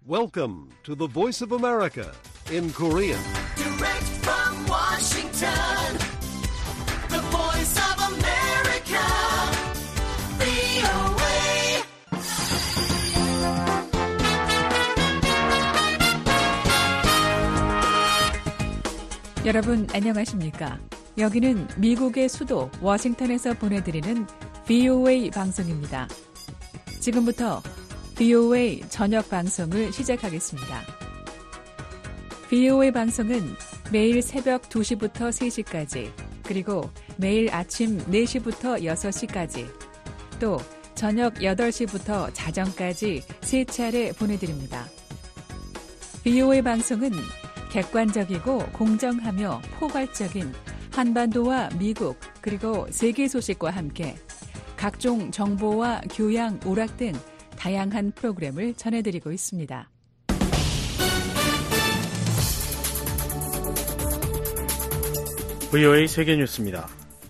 Welcome to the Voice of America in Korean. Direct from Washington, the Voice of America, VOA. 여러분 안녕하십니까? 여기는 미국의 수도 워싱턴에서 보내드리는 VOA 방송입니다. 지금부터 VOA 저녁 방송을 시작하겠습니다. VOA 방송은 매일 새벽 2시부터 3시까지, 그리고 매일 아침 4시부터 6시까지, 또 저녁 8시부터 자정까지 3차례 보내드립니다. VOA 방송은 객관적이고 공정하며 포괄적인 한반도와 미국 그리고 세계 소식과 함께 각종 정보와 교양, 오락 등 다양한 프로그램을 전해드리고 있습니다. VOA 세계뉴스입니다.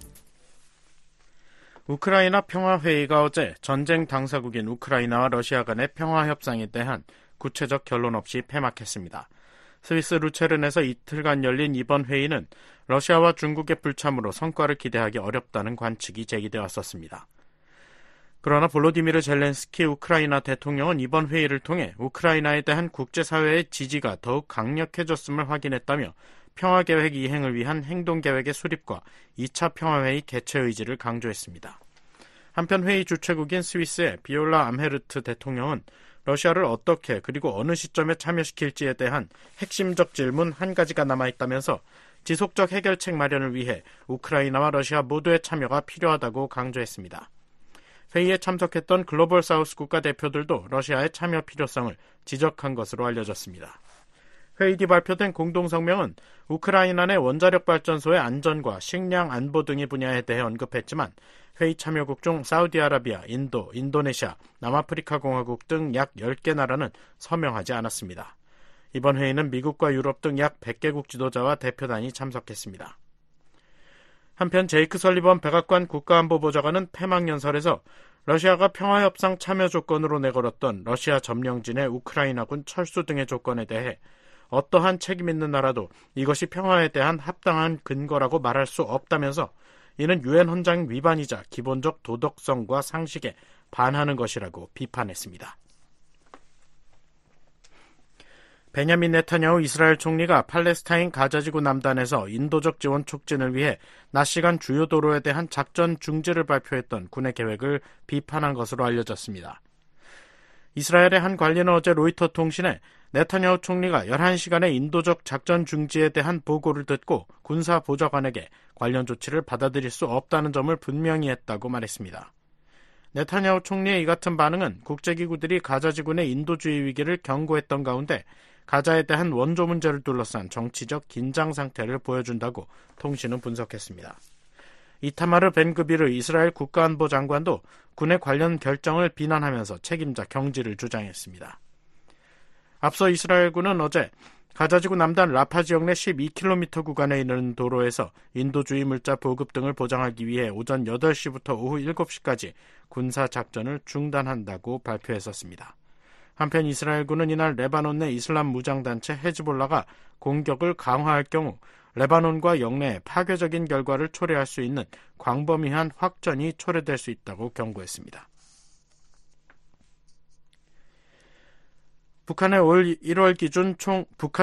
우크라이나 평화회의가 어제 전쟁 당사국인 우크라이나와 러시아 간의 평화협상에 대한 구체적 결론 없이 폐막했습니다. 스위스 루체른에서 이틀간 열린 이번 회의는 러시아와 중국의 불참으로 성과를 기대하기 어렵다는 관측이 제기되어 왔었습니다. 그러나 볼로디미르 젤렌스키 우크라이나 대통령은 이번 회의를 통해 우크라이나에 대한 국제사회의 지지가 더욱 강력해졌음을 확인했다며 평화계획 이행을 위한 행동계획의 수립과 2차 평화회의 개최 의지를 강조했습니다. 한편 회의 주최국인 스위스의 비올라 암헤르트 대통령은 러시아를 어떻게 그리고 어느 시점에 참여시킬지에 대한 핵심적 질문 한 가지가 남아있다면서 지속적 해결책 마련을 위해 우크라이나와 러시아 모두의 참여가 필요하다고 강조했습니다. 회의에 참석했던 글로벌 사우스 국가 대표들도 러시아의 참여 필요성을 지적한 것으로 알려졌습니다. 회의 뒤 발표된 공동성명은 우크라이나 내 원자력 발전소의 안전과 식량 안보 등의 분야에 대해 언급했지만 회의 참여국 중 사우디아라비아, 인도, 인도네시아, 남아프리카 공화국 등 약 10개 나라는 서명하지 않았습니다. 이번 회의는 미국과 유럽 등 약 100개국 지도자와 대표단이 참석했습니다. 한편 제이크 설리번 백악관 국가안보보좌관은 폐막연설에서 러시아가 평화협상 참여 조건으로 내걸었던 러시아 점령진의 우크라이나군 철수 등의 조건에 대해 어떠한 책임 있는 나라도 이것이 평화에 대한 합당한 근거라고 말할 수 없다면서 이는 유엔 헌장 위반이자 기본적 도덕성과 상식에 반하는 것이라고 비판했습니다. 베냐민 네타냐후 이스라엘 총리가 팔레스타인 가자지구 남단에서 인도적 지원 촉진을 위해 낮 시간 주요 도로에 대한 작전 중지를 발표했던 군의 계획을 비판한 것으로 알려졌습니다. 이스라엘의 한 관리는 어제 로이터 통신에 네타냐후 총리가 11시간의 인도적 작전 중지에 대한 보고를 듣고 군사 보좌관에게 관련 조치를 받아들일 수 없다는 점을 분명히 했다고 말했습니다. 네타냐후 총리의 이 같은 반응은 국제기구들이 가자지군의 인도주의 위기를 경고했던 가운데 가자에 대한 원조 문제를 둘러싼 정치적 긴장 상태를 보여준다고 통신은 분석했습니다. 이타마르 벤그비르 이스라엘 국가안보 장관도 군의 관련 결정을 비난하면서 책임자 경지를 주장했습니다. 앞서 이스라엘군은 어제 가자지구 남단 라파 지역 내 12km 구간에 있는 도로에서 인도주의 물자 보급 등을 보장하기 위해 오전 8시부터 오후 7시까지 군사작전을 중단한다고 발표했었습니다. 한편 이스라엘군은 이날 레바논 내 이슬람 무장단체 헤즈볼라가 공격을 강화할 경우 레바논과 영내에 파괴적인 결과를 초래할 수 있는 광범위한 확전이 초래될 수 있다고 경고했습니다. 북한이 올 1월 기준 총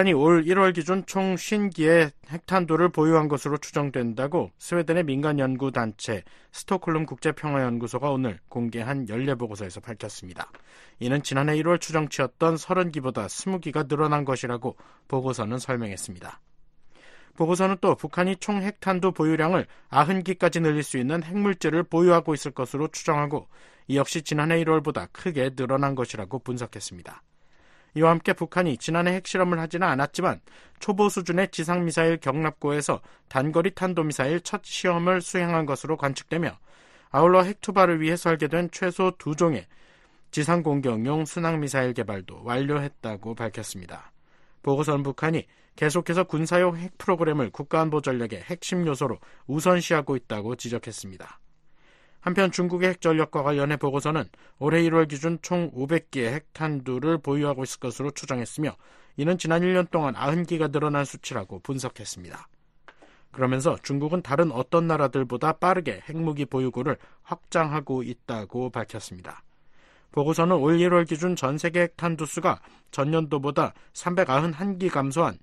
50기의 핵탄두를 보유한 것으로 추정된다고 스웨덴의 민간 연구단체 스톡홀름 국제평화연구소가 오늘 공개한 연례보고서에서 밝혔습니다. 이는 지난해 1월 추정치였던 30기보다 20기가 늘어난 것이라고 보고서는 설명했습니다. 보고서는 또 북한이 총 핵탄두 보유량을 90기까지 늘릴 수 있는 핵물질을 보유하고 있을 것으로 추정하고 이 역시 지난해 1월보다 크게 늘어난 것이라고 분석했습니다. 이와 함께 북한이 지난해 핵실험을 하지는 않았지만 초보 수준의 지상미사일 경납고에서 단거리 탄도미사일 첫 시험을 수행한 것으로 관측되며 아울러 핵투발을 위해 설계된 최소 2종의 지상공격용 순항미사일 개발도 완료했다고 밝혔습니다. 보고서는 북한이 계속해서 군사용 핵 프로그램을 국가안보 전략의 핵심 요소로 우선시하고 있다고 지적했습니다. 한편 중국의 핵전력과 관련해 보고서는 올해 1월 기준 총 500기의 핵탄두를 보유하고 있을 것으로 추정했으며 이는 지난 1년 동안 90기가 늘어난 수치라고 분석했습니다. 그러면서 중국은 다른 어떤 나라들보다 빠르게 핵무기 보유고를 확장하고 있다고 밝혔습니다. 보고서는 올 1월 기준 전 세계 핵탄두 수가 전년도보다 391기 감소한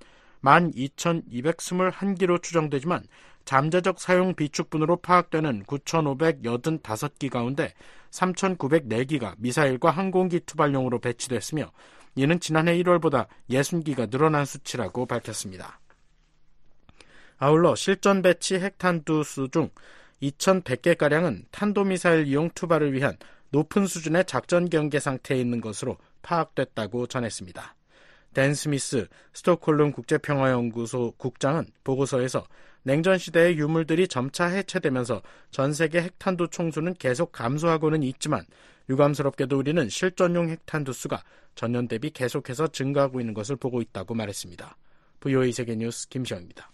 12,221기로 추정되지만 잠재적 사용 비축분으로 파악되는 9,585기 가운데 3,904기가 미사일과 항공기 투발용으로 배치됐으며 이는 지난해 1월보다 60기가 늘어난 수치라고 밝혔습니다. 아울러 실전 배치 핵탄두 수 중 2,100개가량은 탄도미사일 이용 투발을 위한 높은 수준의 작전 경계 상태에 있는 것으로 파악됐다고 전했습니다. 댄 스미스 스톡홀름 국제평화연구소 국장은 보고서에서 냉전 시대의 유물들이 점차 해체되면서 전 세계 핵탄두 총수는 계속 감소하고는 있지만 유감스럽게도 우리는 실전용 핵탄두 수가 전년 대비 계속해서 증가하고 있는 것을 보고 있다고 말했습니다. VOA 세계뉴스 김시영입니다.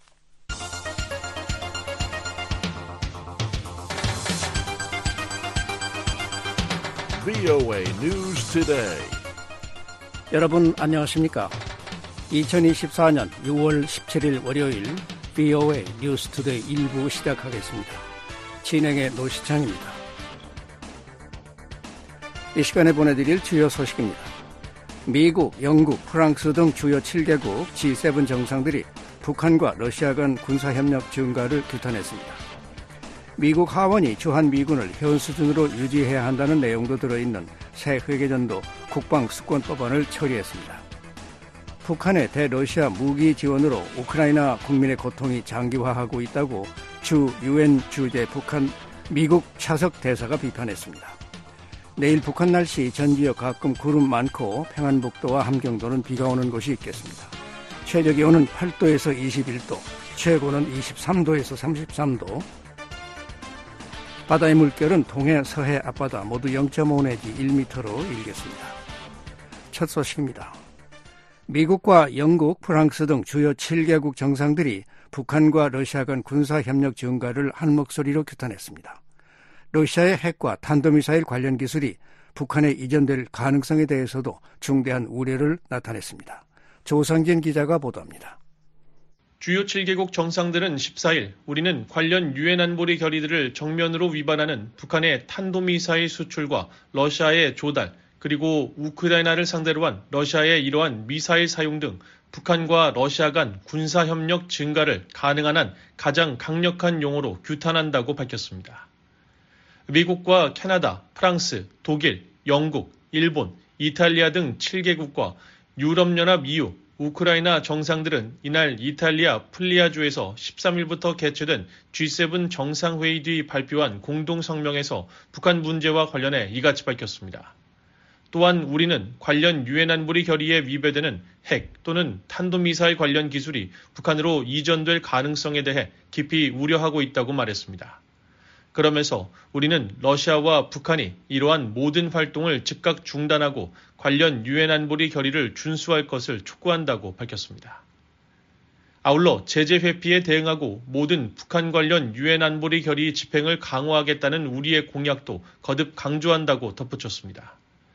VOA News Today. 여러분 안녕하십니까? 2024년 6월 17일 월요일 VOA 뉴스 투데이 1부 시작하겠습니다. 진행의 노시창입니다. 이 시간에 보내드릴 주요 소식입니다. 미국, 영국, 프랑스 등 주요 7개국 G7 정상들이 북한과 러시아 간 군사협력 증가를 규탄했습니다. 미국 하원이 주한미군을 현 수준으로 유지해야 한다는 내용도 들어있는 새 회계전도 국방수권법안을 처리했습니다. 북한의 대러시아 무기 지원으로 우크라이나 국민의 고통이 장기화하고 있다고 주 UN 주재 북한 미국 차석 대사가 비판했습니다. 내일 북한 날씨 전 지역 가끔 구름 많고 평안북도와 함경도는 비가 오는 곳이 있겠습니다. 최저 기온은 8도에서 21도, 최고는 23도에서 33도, 바다의 물결은 동해, 서해, 앞바다 모두 0.5 내지 1m로 일겠습니다. 첫 소식입니다. 미국과 영국, 프랑스 등 주요 7개국 정상들이 북한과 러시아 간 군사협력 증가를 한 목소리로 규탄했습니다. 러시아의 핵과 탄도미사일 관련 기술이 북한에 이전될 가능성에 대해서도 중대한 우려를 나타냈습니다. 조상진 기자가 보도합니다. 주요 7개국 정상들은 14일 우리는 관련 유엔 안보리 결의들을 정면으로 위반하는 북한의 탄도미사일 수출과 러시아의 조달, 그리고 우크라이나를 상대로 한 러시아의 이러한 미사일 사용 등 북한과 러시아 간 군사협력 증가를 가능한 한 가장 강력한 용어로 규탄한다고 밝혔습니다. 미국과 캐나다, 프랑스, 독일, 영국, 일본, 이탈리아 등 7개국과 유럽연합 EU, 우크라이나 정상들은 이날 이탈리아 풀리아주에서 13일부터 개최된 G7 정상회의 뒤 발표한 공동성명에서 북한 문제와 관련해 이같이 밝혔습니다. 또한 우리는 관련 유엔 안보리 결의에 위배되는 핵 또는 탄도미사일 관련 기술이 북한으로 이전될 가능성에 대해 깊이 우려하고 있다고 말했습니다. 그러면서 우리는 러시아와 북한이 이러한 모든 활동을 즉각 중단하고 관련 유엔 안보리 결의를 준수할 것을 촉구한다고 밝혔습니다. 아울러 제재 회피에 대응하고 모든 북한 관련 유엔 안보리 결의 집행을 강화하겠다는 우리의 공약도 거듭 강조한다고 덧붙였습니다.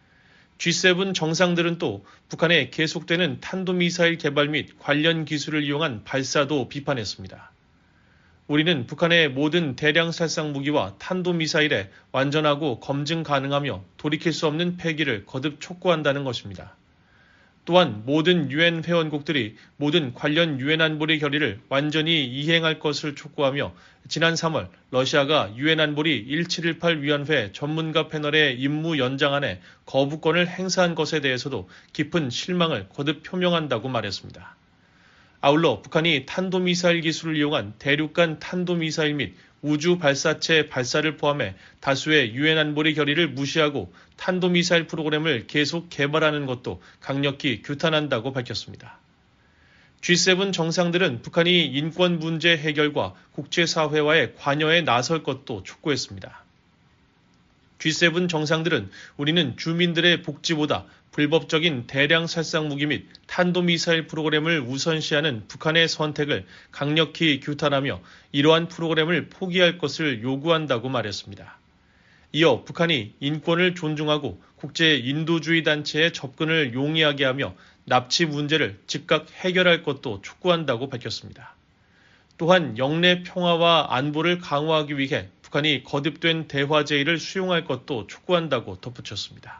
G7 정상들은 또 북한의 계속되는 탄도미사일 개발 및 관련 기술을 이용한 발사도 비판했습니다. 우리는 북한의 모든 대량 살상 무기와 탄도미사일에 완전하고 검증 가능하며 돌이킬 수 없는 폐기를 거듭 촉구한다는 것입니다. 또한 모든 유엔 회원국들이 모든 관련 유엔 안보리 결의를 완전히 이행할 것을 촉구하며 지난 3월 러시아가 유엔 안보리 1718 위원회 전문가 패널의 임무 연장안에 거부권을 행사한 것에 대해서도 깊은 실망을 거듭 표명한다고 말했습니다. 아울러 북한이 탄도미사일 기술을 이용한 대륙간 탄도미사일 및 우주 발사체 발사를 포함해 다수의 유엔 안보리 결의를 무시하고 탄도미사일 프로그램을 계속 개발하는 것도 강력히 규탄한다고 밝혔습니다. G7 정상들은 북한이 인권 문제 해결과 국제사회와의 관여에 나설 것도 촉구했습니다. G7 정상들은 우리는 주민들의 복지보다 불법적인 대량 살상 무기 및 탄도미사일 프로그램을 우선시하는 북한의 선택을 강력히 규탄하며 이러한 프로그램을 포기할 것을 요구한다고 말했습니다. 이어 북한이 인권을 존중하고 국제 인도주의 단체의 접근을 용이하게 하며 납치 문제를 즉각 해결할 것도 촉구한다고 밝혔습니다. 또한 영내 평화와 안보를 강화하기 위해 북한이 거듭된 대화 제의를 수용할 것도 촉구한다고 덧붙였습니다.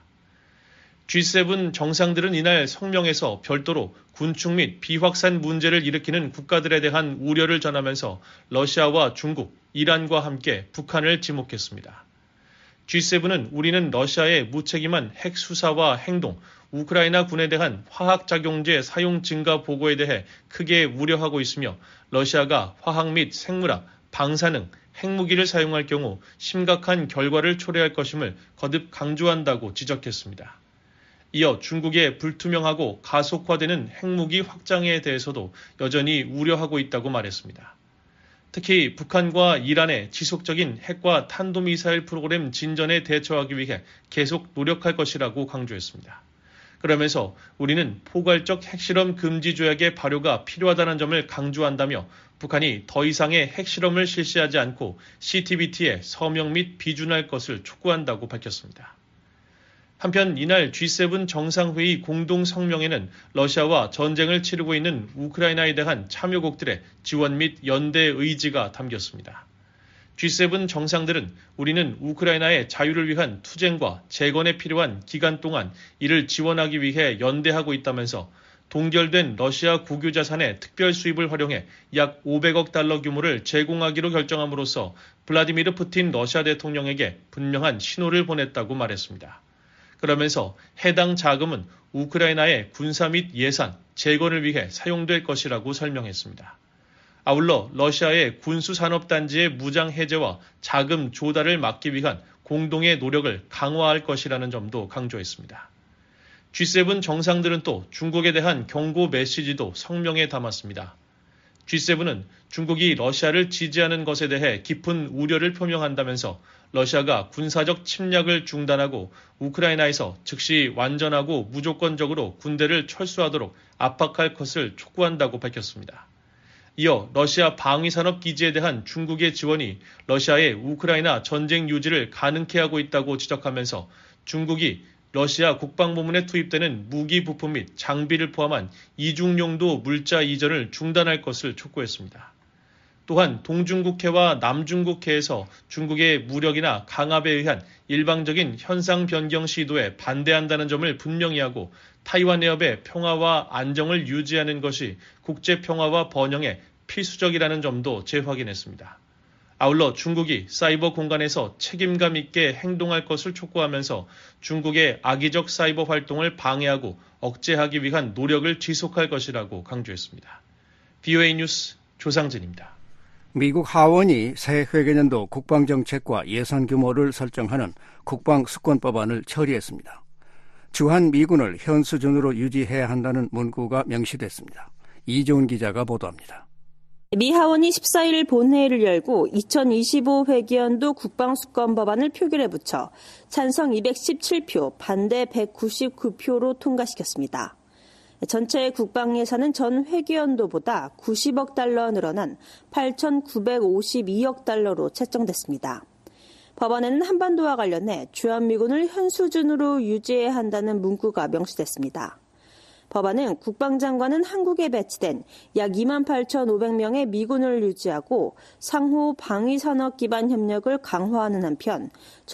G7 정상들은 이날 성명에서 별도로 군축 및 비확산 문제를 일으키는 국가들에 대한 우려를 전하면서 러시아와 중국, 이란과 함께 북한을 지목했습니다. G7은 우리는 러시아의 무책임한 핵 수사와 행동, 우크라이나 군에 대한 화학작용제 사용 증가 보고에 대해 크게 우려하고 있으며 러시아가 화학 및 생물학, 방사능, 핵무기를 사용할 경우 심각한 결과를 초래할 것임을 거듭 강조한다고 지적했습니다. 이어 중국의 불투명하고 가속화되는 핵무기 확장에 대해서도 여전히 우려하고 있다고 말했습니다. 특히 북한과 이란의 지속적인 핵과 탄도미사일 프로그램 진전에 대처하기 위해 계속 노력할 것이라고 강조했습니다. 그러면서 우리는 포괄적 핵실험 금지 조약의 발효가 필요하다는 점을 강조한다며 북한이 더 이상의 핵실험을 실시하지 않고 CTBT에 서명 및 비준할 것을 촉구한다고 밝혔습니다. 한편 이날 G7 정상회의 공동 성명에는 러시아와 전쟁을 치르고 있는 우크라이나에 대한 참여국들의 지원 및 연대 의지가 담겼습니다. G7 정상들은 우리는 우크라이나의 자유를 위한 투쟁과 재건에 필요한 기간 동안 이를 지원하기 위해 연대하고 있다면서 동결된 러시아 국유자산의 특별 수입을 활용해 약 500억 달러 규모를 제공하기로 결정함으로써 블라디미르 푸틴 러시아 대통령에게 분명한 신호를 보냈다고 말했습니다. 그러면서 해당 자금은 우크라이나의 군사 및 예산, 재건을 위해 사용될 것이라고 설명했습니다. 아울러 러시아의 군수산업단지의 무장 해제와 자금 조달을 막기 위한 공동의 노력을 강화할 것이라는 점도 강조했습니다. G7 정상들은 또 중국에 대한 경고 메시지도 성명에 담았습니다. G7은 중국이 러시아를 지지하는 것에 대해 깊은 우려를 표명한다면서 러시아가 군사적 침략을 중단하고 우크라이나에서 즉시 완전하고 무조건적으로 군대를 철수하도록 압박할 것을 촉구한다고 밝혔습니다. 이어 러시아 방위산업 기지에 대한 중국의 지원이 러시아의 우크라이나 전쟁 유지를 가능케 하고 있다고 지적하면서 중국이 러시아 국방부문에 투입되는 무기 부품 및 장비를 포함한 이중용도 물자 이전을 중단할 것을 촉구했습니다. 또한 동중국해와 남중국해에서 중국의 무력이나 강압에 의한 일방적인 현상 변경 시도에 반대한다는 점을 분명히 하고 타이완 해협의 평화와 안정을 유지하는 것이 국제 평화와 번영에 필수적이라는 점도 재확인했습니다. 아울러 중국이 사이버 공간에서 책임감 있게 행동할 것을 촉구하면서 중국의 악의적 사이버 활동을 방해하고 억제하기 위한 노력을 지속할 것이라고 강조했습니다. BOA 뉴스 조상진입니다. 미국 하원이 새 회계년도 국방정책과 예산 규모를 설정하는 국방수권법안을 처리했습니다. 주한 미군을 현 수준으로 유지해야 한다는 문구가 명시됐습니다. 이종훈 기자가 보도합니다. 미 하원이 14일 본회의를 열고 2025 회계연도 국방수권법안을 표결에 붙여 찬성 217표, 반대 199표로 통과시켰습니다. 전체 국방 예산은 전 회계연도보다 90억 달러 늘어난 8,952억 달러로 책정됐습니다. 법안에는 한반도와 관련해 주한미군을 현 수준으로 유지해야 한다는 문구가 명시됐습니다. 법안은 국방장관은 한국에 배치된 약 28,500명의 미군을 유지하고 상호 방위산업 기반 협력을 강화하는 한편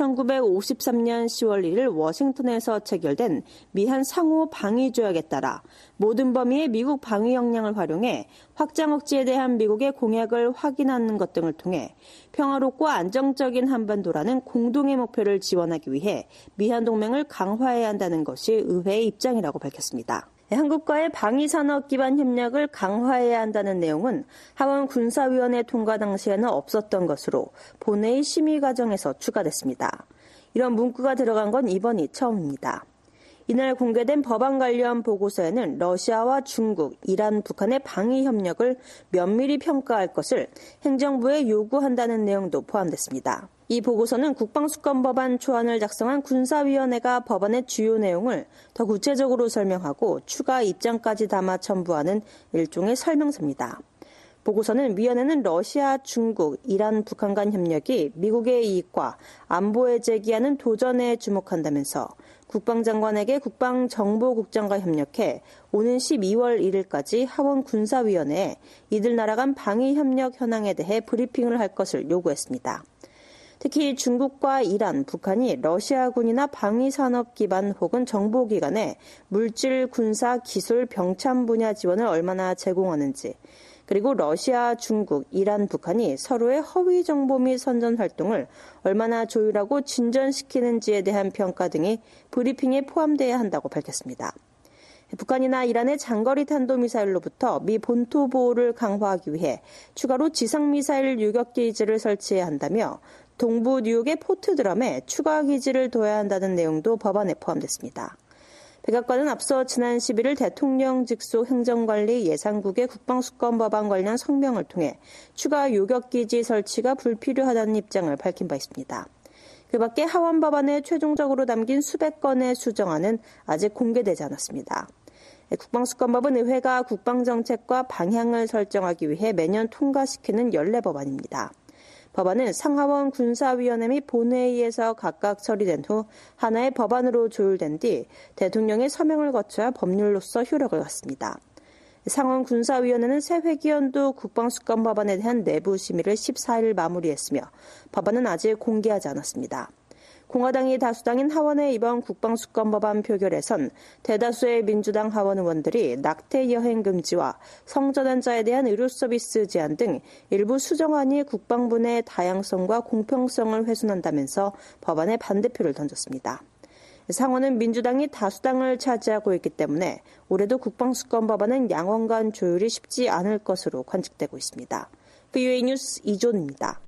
1953년 10월 1일 워싱턴에서 체결된 미한 상호 방위조약에 따라 모든 범위의 미국 방위 역량을 활용해 확장 억제에 대한 미국의 공약을 확인하는 것 등을 통해 평화롭고 안정적인 한반도라는 공동의 목표를 지원하기 위해 미한 동맹을 강화해야 한다는 것이 의회의 입장이라고 밝혔습니다. 한국과의 방위산업 기반 협력을 강화해야 한다는 내용은 하원 군사위원회 통과 당시에는 없었던 것으로 본회의 심의 과정에서 추가됐습니다. 이런 문구가 들어간 건 이번이 처음입니다. 이날 공개된 법안 관련 보고서에는 러시아와 중국, 이란, 북한의 방위 협력을 면밀히 평가할 것을 행정부에 요구한다는 내용도 포함됐습니다. 이 보고서는 국방수권법안 초안을 작성한 군사위원회가 법안의 주요 내용을 더 구체적으로 설명하고 추가 입장까지 담아 첨부하는 일종의 설명서입니다. 보고서는 위원회는 러시아, 중국, 이란, 북한 간 협력이 미국의 이익과 안보에 제기하는 도전에 주목한다면서 국방장관에게 국방정보국장과 협력해 오는 12월 1일까지 하원 군사위원회에 이들 나라 간 방위협력 현황에 대해 브리핑을 할 것을 요구했습니다. 특히 중국과 이란, 북한이 러시아군이나 방위산업 기반 혹은 정보기관에 물질, 군사, 기술, 병참 분야 지원을 얼마나 제공하는지, 그리고 러시아, 중국, 이란, 북한이 서로의 허위 정보 및 선전 활동을 얼마나 조율하고 진전시키는지에 대한 평가 등이 브리핑에 포함돼야 한다고 밝혔습니다. 북한이나 이란의 장거리 탄도미사일로부터 미 본토 보호를 강화하기 위해 추가로 지상미사일 유격기지를 설치해야 한다며 동부 뉴욕의 포트드럼에 추가 기지를 둬야 한다는 내용도 법안에 포함됐습니다. 백악관은 앞서 지난 11일 대통령 직속 행정관리 예산국의 국방수권법안 관련 성명을 통해 추가 요격기지 설치가 불필요하다는 입장을 밝힌 바 있습니다. 그 밖에 하원 법안에 최종적으로 담긴 수백 건의 수정안은 아직 공개되지 않았습니다. 국방수권법은 의회가 국방정책과 방향을 설정하기 위해 매년 통과시키는 연례 법안입니다. 법안은 상하원 군사위원회 및 본회의에서 각각 처리된 후 하나의 법안으로 조율된 뒤 대통령의 서명을 거쳐야 법률로서 효력을 갖습니다. 상원 군사위원회는 새 회기연도 국방수권 법안에 대한 내부 심의를 14일 마무리했으며 법안은 아직 공개하지 않았습니다. 공화당이 다수당인 하원의 이번 국방수권 법안 표결에선 대다수의 민주당 하원 의원들이 낙태 여행 금지와 성전환자에 대한 의료 서비스 제한 등 일부 수정안이 국방부 내 다양성과 공평성을 훼손한다면서 법안에 반대표를 던졌습니다. 상원은 민주당이 다수당을 차지하고 있기 때문에 올해도 국방수권 법안은 양원 간 조율이 쉽지 않을 것으로 관측되고 있습니다. VOA 뉴스 이존입니다.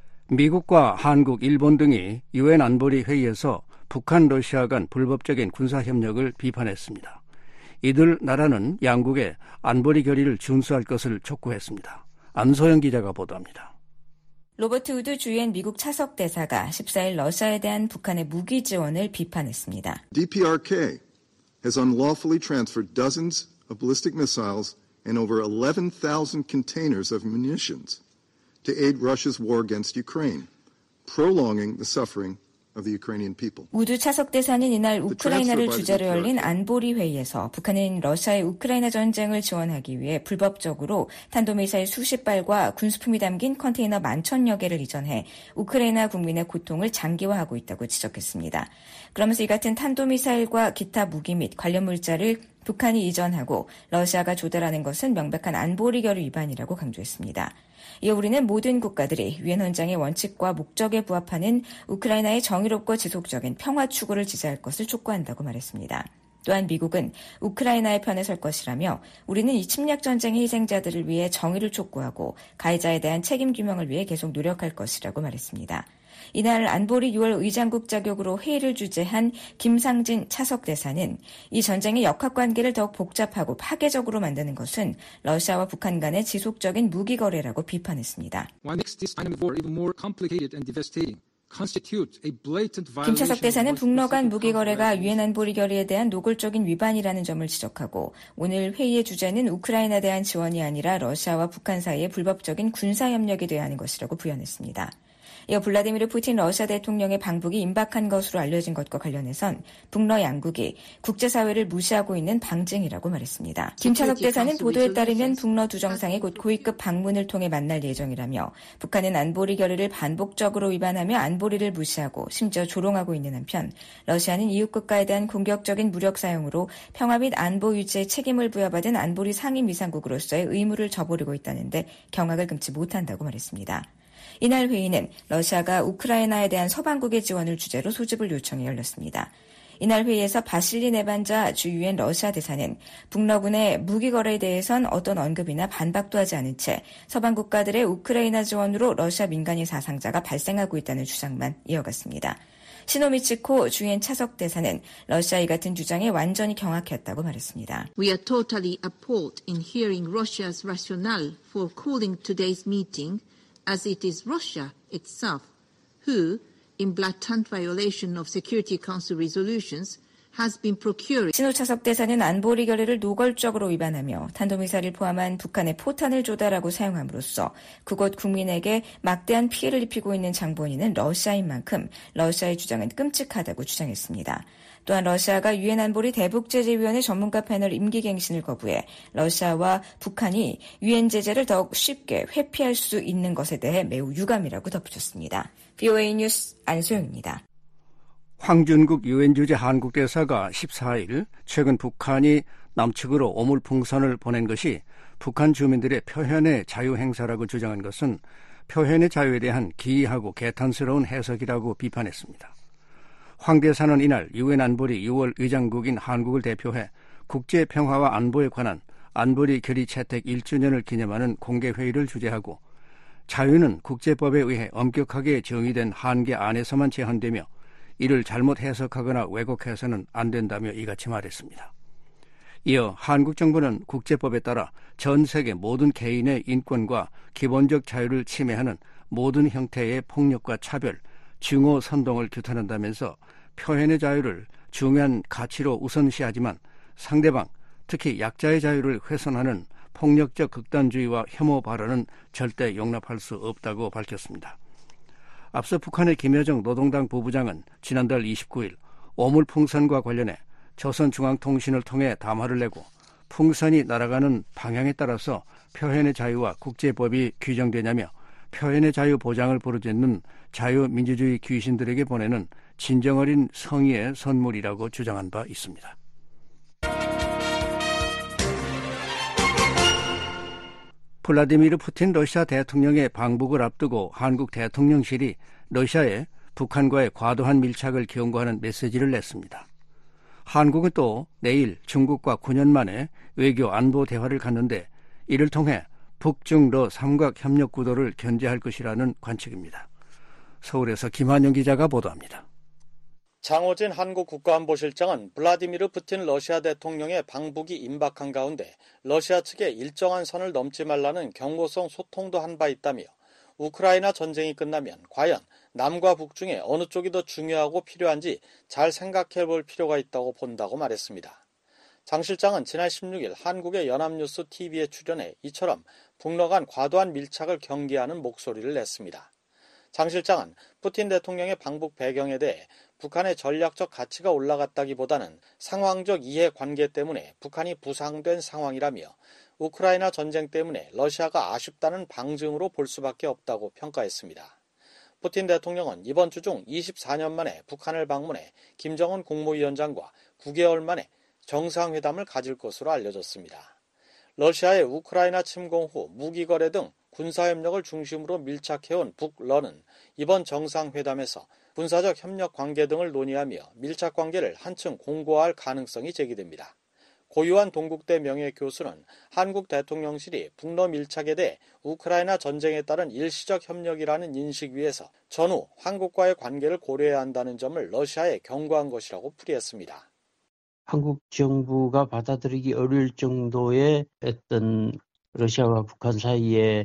미국과 한국, 일본 등이 유엔 안보리 회의에서 북한, 러시아 간 불법적인 군사협력을 비판했습니다. 이들 나라는 양국의 안보리 결의를 준수할 것을 촉구했습니다. 안소영 기자가 보도합니다. 로버트 우드 주유엔 미국 차석 대사가 14일 러시아에 대한 북한의 무기 지원을 비판했습니다. DPRK has unlawfully transferred dozens of ballistic missiles and over 11,000 containers of munitions to aid Russia's war against Ukraine, prolonging the suffering of the Ukrainian people. 우드 차석 대사는 이날 우크라이나를 주제로 열린 안보리 회의에서 북한은 러시아의 우크라이나 전쟁을 지원하기 위해 불법적으로 탄도미사일 수십 발과 군수품이 담긴 컨테이너 11,000여 개를 이전해 우크라이나 국민의 고통을 장기화하고 있다고 지적했습니다. 그러면서 이 같은 탄도미사일과 기타 무기 및 관련 물자를 북한이 이전하고 러시아가 조달하는 것은 명백한 안보리 결의 위반이라고 강조했습니다. 이어 우리는 모든 국가들이 유엔 헌장의 원칙과 목적에 부합하는 우크라이나의 정의롭고 지속적인 평화 추구를 지지할 것을 촉구한다고 말했습니다. 또한 미국은 우크라이나의 편에 설 것이라며 우리는 이 침략 전쟁의 희생자들을 위해 정의를 촉구하고 가해자에 대한 책임 규명을 위해 계속 노력할 것이라고 말했습니다. 이날 안보리 6월 의장국 자격으로 회의를 주재한 김상진 차석 대사는 이 전쟁의 역학관계를 더욱 복잡하고 파괴적으로 만드는 것은 러시아와 북한 간의 지속적인 무기 거래라고 비판했습니다. 김차석 대사는 북러 간 무기 거래가 유엔 안보리 결의에 대한 노골적인 위반이라는 점을 지적하고 오늘 회의의 주제는 우크라이나에 대한 지원이 아니라 러시아와 북한 사이의 불법적인 군사협력이 돼야 하는 것이라고 부연했습니다. 이어 블라디미르 푸틴 러시아 대통령의 방북이 임박한 것으로 알려진 것과 관련해선 북러 양국이 국제사회를 무시하고 있는 방증이라고 말했습니다. 김차석 대사는 보도에 따르면 북러 두 정상이 곧 고위급 방문을 통해 만날 예정이라며 북한은 안보리 결의를 반복적으로 위반하며 안보리를 무시하고 심지어 조롱하고 있는 한편 러시아는 이웃 국가에 대한 공격적인 무력 사용으로 평화 및 안보 유지에 책임을 부여받은 안보리 상임위상국으로서의 의무를 저버리고 있다는데 경악을 금치 못한다고 말했습니다. 이날 회의는 러시아가 우크라이나에 대한 서방국의 지원을 주제로 소집을 요청해 열렸습니다. 이날 회의에서 바실리 네반자 주 유엔 러시아 대사는 북러군의 무기 거래에 대해선 어떤 언급이나 반박도 하지 않은 채 서방 국가들의 우크라이나 지원으로 러시아 민간인 사상자가 발생하고 있다는 주장만 이어갔습니다. 시노미치코 주엔 차석 대사는 러시아 이 같은 주장에 완전히 경악했다고 말했습니다. We are totally appalled in hearing Russia's rationale for calling today's meeting as it is Russia itself who, in blatant violation of Security Council resolutions, has been procured. 신우차석 대사는 안보리 결의를 노골적으로 위반하며 탄도미사일을 포함한 북한의 포탄을 조달하고 사용함으로써 그곳 국민에게 막대한 피해를 입히고 있는 장본인은 러시아인 만큼 러시아의 주장은 끔찍하다고 주장했습니다. 또한 러시아가 유엔 안보리 대북제재위원회 전문가 패널 임기갱신을 거부해 러시아와 북한이 유엔 제재를 더욱 쉽게 회피할 수 있는 것에 대해 매우 유감이라고 덧붙였습니다. VOA 뉴스 안소영입니다. 황준국 유엔 주재 한국 대사가 14일 최근 북한이 남측으로 오물풍선을 보낸 것이 북한 주민들의 표현의 자유 행사라고 주장한 것은 표현의 자유에 대한 기이하고 개탄스러운 해석이라고 비판했습니다. 황 대사는 이날 유엔 안보리 6월 의장국인 한국을 대표해 국제 평화와 안보에 관한 안보리 결의 채택 1주년을 기념하는 공개회의를 주재하고 자유는 국제법에 의해 엄격하게 정의된 한계 안에서만 제한되며 이를 잘못 해석하거나 왜곡해서는 안 된다며 이같이 말했습니다. 이어 한국 정부는 국제법에 따라 전 세계 모든 개인의 인권과 기본적 자유를 침해하는 모든 형태의 폭력과 차별, 증오 선동을 규탄한다면서 표현의 자유를 중요한 가치로 우선시하지만 상대방, 특히 약자의 자유를 훼손하는 폭력적 극단주의와 혐오 발언은 절대 용납할 수 없다고 밝혔습니다. 앞서 북한의 김여정 노동당 부부장은 지난달 29일 오물풍선과 관련해 조선중앙통신을 통해 담화를 내고 풍선이 날아가는 방향에 따라서 표현의 자유와 국제법이 규정되냐며 표현의 자유 보장을 부르짖는 자유민주주의 귀신들에게 보내는 진정어린 성의의 선물이라고 주장한 바 있습니다. 블라디미르 푸틴 러시아 대통령의 방북을 앞두고 한국 대통령실이 러시아에 북한과의 과도한 밀착을 경고하는 메시지를 냈습니다. 한국은 또 내일 중국과 9년 만에 외교 안보 대화를 갖는데 이를 통해 북중러 삼각 협력 구도를 견제할 것이라는 관측입니다. 서울에서 김한영 기자가 보도합니다. 장호진 한국 국가안보실장은 블라디미르 푸틴 러시아 대통령의 방북이 임박한 가운데 러시아 측에 일정한 선을 넘지 말라는 경고성 소통도 한 바 있다며 우크라이나 전쟁이 끝나면 과연 남과 북 중에 어느 쪽이 더 중요하고 필요한지 잘 생각해 볼 필요가 있다고 본다고 말했습니다. 장 실장은 지난 16일 한국의 연합뉴스 TV에 출연해 이처럼 북러 간 과도한 밀착을 경계하는 목소리를 냈습니다. 장 실장은 푸틴 대통령의 방북 배경에 대해 북한의 전략적 가치가 올라갔다기보다는 상황적 이해관계 때문에 북한이 부상된 상황이라며 우크라이나 전쟁 때문에 러시아가 아쉽다는 방증으로 볼 수밖에 없다고 평가했습니다. 푸틴 대통령은 이번 주 중 24년 만에 북한을 방문해 김정은 국무위원장과 9개월 만에 정상회담을 가질 것으로 알려졌습니다. 러시아의 우크라이나 침공 후 무기 거래 등 군사협력을 중심으로 밀착해온 북러는 이번 정상회담에서 군사적 협력 관계 등을 논의하며 밀착 관계를 한층 공고화할 가능성이 제기됩니다. 고유한 동국대 명예교수는 한국 대통령실이 북러 밀착에 대해 우크라이나 전쟁에 따른 일시적 협력이라는 인식 위에서 전후 한국과의 관계를 고려해야 한다는 점을 러시아에 경고한 것이라고 풀이했습니다. 한국 정부가 받아들이기 어려울 정도의 어떤 러시아와 북한 사이의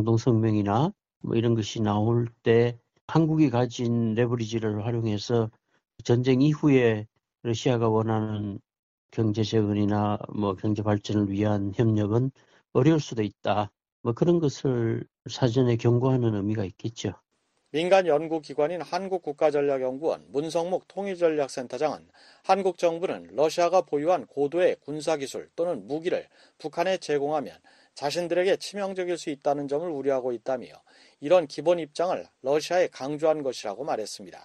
공동성명이나 이런 것이 나올 때 한국이 가진 레버리지를 활용해서 전쟁 이후에 러시아가 원하는 경제 재건이나 경제 발전을 위한 협력은 어려울 수도 있다. 그런 것을 사전에 경고하는 의미가 있겠죠. 민간 연구기관인 한국국가전략연구원 문성목 통일전략센터장은 한국 정부는 러시아가 보유한 고도의 군사기술 또는 무기를 북한에 제공하면 자신들에게 치명적일 수 있다는 점을 우려하고 있다며 이런 기본 입장을 러시아에 강조한 것이라고 말했습니다.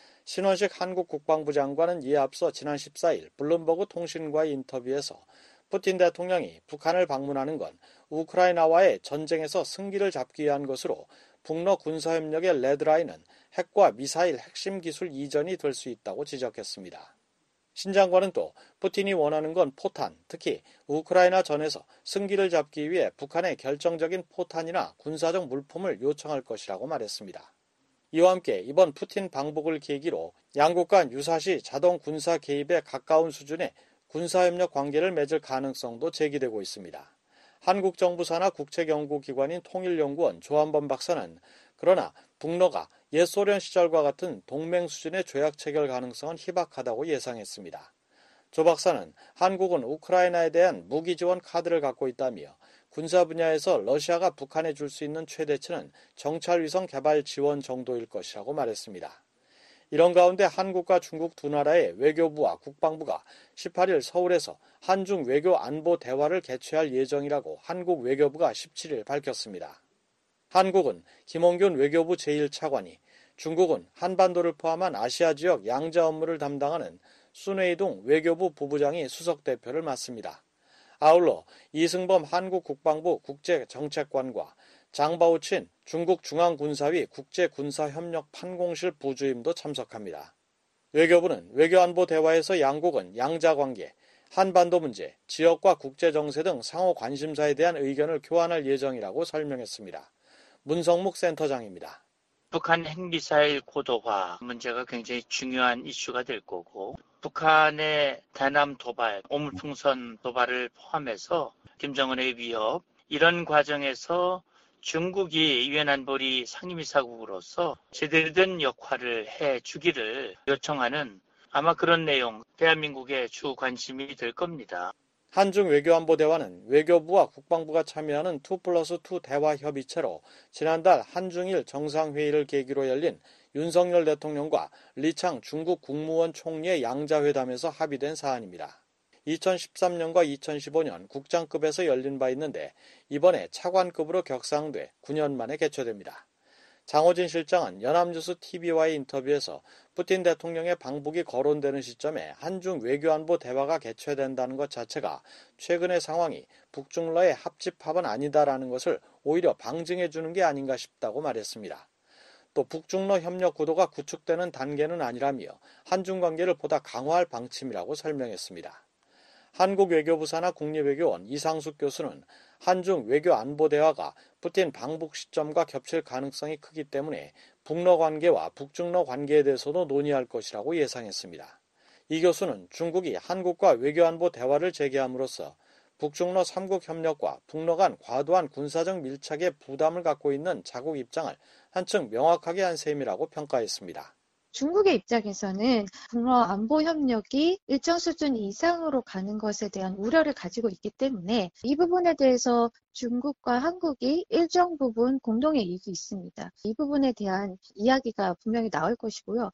신원식 한국 국방부 장관은 이에 앞서 지난 14일 블룸버그 통신과의 인터뷰에서 푸틴 대통령이 북한을 방문하는 건 우크라이나와의 전쟁에서 승기를 잡기 위한 것으로 북러 군사협력의 레드라인은 핵과 미사일 핵심 기술 이전이 될 수 있다고 지적했습니다. 신 장관은 또 푸틴이 원하는 건 포탄, 특히 우크라이나 전에서 승기를 잡기 위해 북한에 결정적인 포탄이나 군사적 물품을 요청할 것이라고 말했습니다. 이와 함께 이번 푸틴 방북을 계기로 양국 간 유사시 자동 군사 개입에 가까운 수준의 군사협력 관계를 맺을 가능성도 제기되고 있습니다. 한국 정부 산하 국책연구기관인 통일연구원 조한범 박사는 그러나 북러가 옛 소련 시절과 같은 동맹 수준의 조약 체결 가능성은 희박하다고 예상했습니다. 조 박사는 한국은 우크라이나에 대한 무기 지원 카드를 갖고 있다며 군사 분야에서 러시아가 북한에 줄 수 있는 최대치는 정찰위성 개발 지원 정도일 것이라고 말했습니다. 이런 가운데 한국과 중국 두 나라의 외교부와 국방부가 18일 서울에서 한중 외교 안보 대화를 개최할 예정이라고 한국 외교부가 17일 밝혔습니다. 한국은 김홍균 외교부 제1차관이, 중국은 한반도를 포함한 아시아 지역 양자 업무를 담당하는 순웨이동 외교부 부부장이 수석대표를 맡습니다. 아울러 이승범 한국 국방부 국제정책관과 장바오친 중국 중앙군사위 국제군사협력 판공실 부주임도 참석합니다. 외교부는 외교안보 대화에서 양국은 양자관계, 한반도 문제, 지역과 국제정세 등 상호 관심사에 대한 의견을 교환할 예정이라고 설명했습니다. 문성묵 센터장입니다. 북한 핵미사일 고도화 문제가 굉장히 중요한 이슈가 될 거고, 북한의 대남 도발, 오물풍선 도발을 포함해서 김정은의 위협, 이런 과정에서 중국이 유엔 안보리 상임이사국으로서 제대로 된 역할을 해주기를 요청하는 아마 그런 내용, 대한민국의 주 관심이 될 겁니다. 한중 외교안보 대화는 외교부와 국방부가 참여하는 2+2 대화 협의체로 지난달 한중일 정상회의를 계기로 열린 윤석열 대통령과 리창 중국 국무원 총리의 양자회담에서 합의된 사안입니다. 2013년과 2015년 국장급에서 열린 바 있는데 이번에 차관급으로 격상돼 9년 만에 개최됩니다. 장호진 실장은 연합뉴스 TV와의 인터뷰에서 푸틴 대통령의 방북이 거론되는 시점에 한중 외교안보 대화가 개최된다는 것 자체가 최근의 상황이 북중러의 합집합은 아니다라는 것을 오히려 방증해 주는 게 아닌가 싶다고 말했습니다. 또 북중러 협력 구도가 구축되는 단계는 아니라며 한중 관계를 보다 강화할 방침이라고 설명했습니다. 한국 외교부 산하 국립외교원 이상숙 교수는 한중 외교 안보 대화가 푸틴 방북 시점과 겹칠 가능성이 크기 때문에 북러 관계와 북중러 관계에 대해서도 논의할 것이라고 예상했습니다. 이 교수는 중국이 한국과 외교 안보 대화를 재개함으로써 북중러 3국 협력과 북러 간 과도한 군사적 밀착에 부담을 갖고 있는 자국 입장을 한층 명확하게 한 셈이라고 평가했습니다. 중국의 입장에서는 북러 안보 협력이 일정 수준 이상으로 가는 것에 대한 우려를 가지고 있기 때문에 이 부분에 대해서 중국과 한국이 일정 부분 공동의 이익이 있습니다. 이 부분에 대한 이야기가 분명히 나올 것이고요.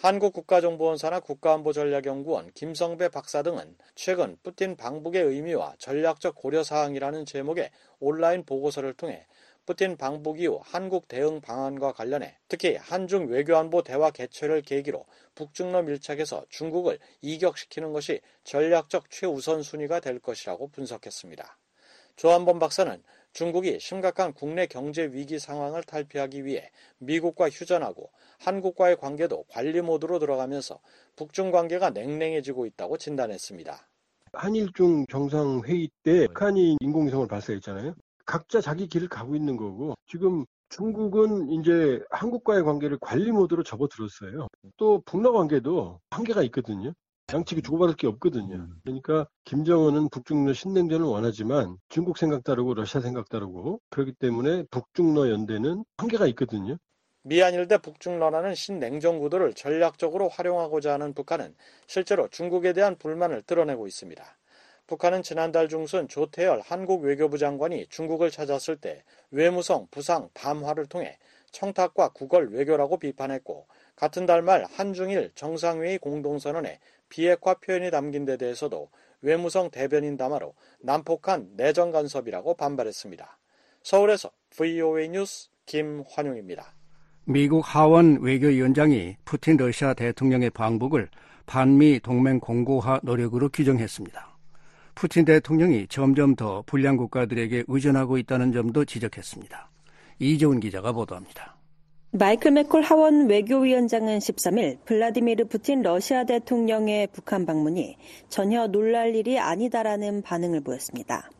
한국국가정보원 산하 국가안보전략연구원 김성배 박사 등은 최근 푸틴 방북의 의미와 전략적 고려사항이라는 제목의 온라인 보고서를 통해 푸틴 방북 이후 한국 대응 방안과 관련해 특히 한중 외교안보 대화 개최를 계기로 북중러 밀착에서 중국을 이격시키는 것이 전략적 최우선순위가 될 것이라고 분석했습니다. 조한범 박사는 중국이 심각한 국내 경제 위기 상황을 탈피하기 위해 미국과 휴전하고 한국과의 관계도 관리 모드로 들어가면서 북중 관계가 냉랭해지고 있다고 진단했습니다. 한일중 정상회의 때 북한이 인공위성을 발사했잖아요. 각자 자기 길을 가고 있는 거고 지금 중국은 이제 한국과의 관계를 관리 모드로 접어들었어요. 또 북러 관계도 한계가 있거든요. 양측이 주고받을 게 없거든요. 그러니까 김정은은 북중러 신냉전을 원하지만 중국 생각 다르고 러시아 생각 다르고 그렇기 때문에 북중러 연대는 한계가 있거든요. 미한일 대 북중러라는 신냉전 구도를 전략적으로 활용하고자 하는 북한은 실제로 중국에 대한 불만을 드러내고 있습니다. 북한은 지난달 중순 조태열 한국 외교부 장관이 중국을 찾았을 때 외무성 부상 담화를 통해 청탁과 구걸 외교라고 비판했고 같은 달 말 한중일 정상회의 공동선언에 비핵화 표현이 담긴 데 대해서도 외무성 대변인 담화로 난폭한 내정 간섭이라고 반발했습니다. 서울에서 VOA 뉴스 김환용입니다. 미국 하원 외교위원장이 푸틴 러시아 대통령의 방북을 반미 동맹 공고화 노력으로 규정했습니다. 푸틴 대통령이 점점 더 불량 국가들에게 의존하고 있다는 점도 지적했습니다. 이재훈 기자가 보도합니다. 마이클 맥콜 하원 외교위원장은 13일 블라디미르 푸틴 러시아 대통령의 북한 방문이 전혀 놀랄 일이 아니다라는 반응을 보였습니다.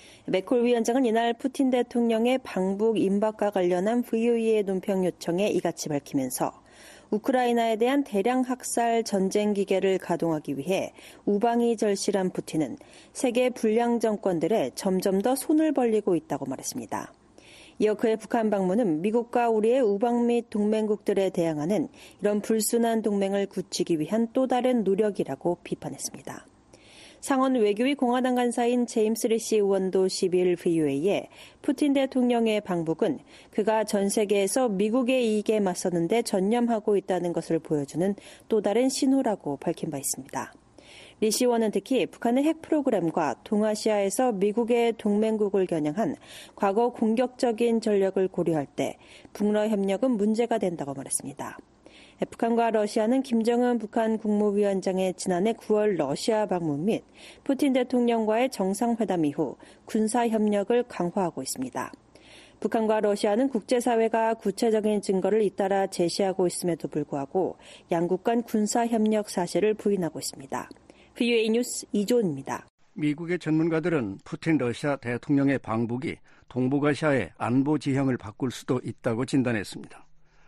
맥콜 위원장은 이날 푸틴 대통령의 방북 임박과 관련한 VOE의 논평 요청에 이같이 밝히면서 우크라이나에 대한 대량 학살 전쟁 기계를 가동하기 위해 우방이 절실한 푸틴은 세계 불량 정권들에 점점 더 손을 벌리고 있다고 말했습니다. 이어 그의 북한 방문은 미국과 우리의 우방 및 동맹국들에 대항하는 이런 불순한 동맹을 굳히기 위한 또 다른 노력이라고 비판했습니다. 상원 외교위 공화당 간사인 제임스 리시 의원도 12일 VOA에 푸틴 대통령의 방북은 그가 전 세계에서 미국의 이익에 맞서는데 전념하고 있다는 것을 보여주는 또 다른 신호라고 밝힌 바 있습니다. 리시 의원은 특히 북한의 핵 프로그램과 동아시아에서 미국의 동맹국을 겨냥한 과거 공격적인 전력을 고려할 때 북러 협력은 문제가 된다고 말했습니다. 북한과 러시아는 김정은 북한 국무위원장의 지난해 9월 러시아 방문 및 푸틴 대통령과의 정상회담 이후 군사협력을 강화하고 있습니다. 북한과 러시아는 국제사회가 구체적인 증거를 잇따라 제시하고 있음에도 불구하고 양국 간 군사협력 사실을 부인하고 있습니다. VOA 뉴스 이조은입니다. 미국의 전문가들은 푸틴 러시아 대통령의 방북이 동북아시아의 안보 지형을 바꿀 수도 있다고 진단했습니다.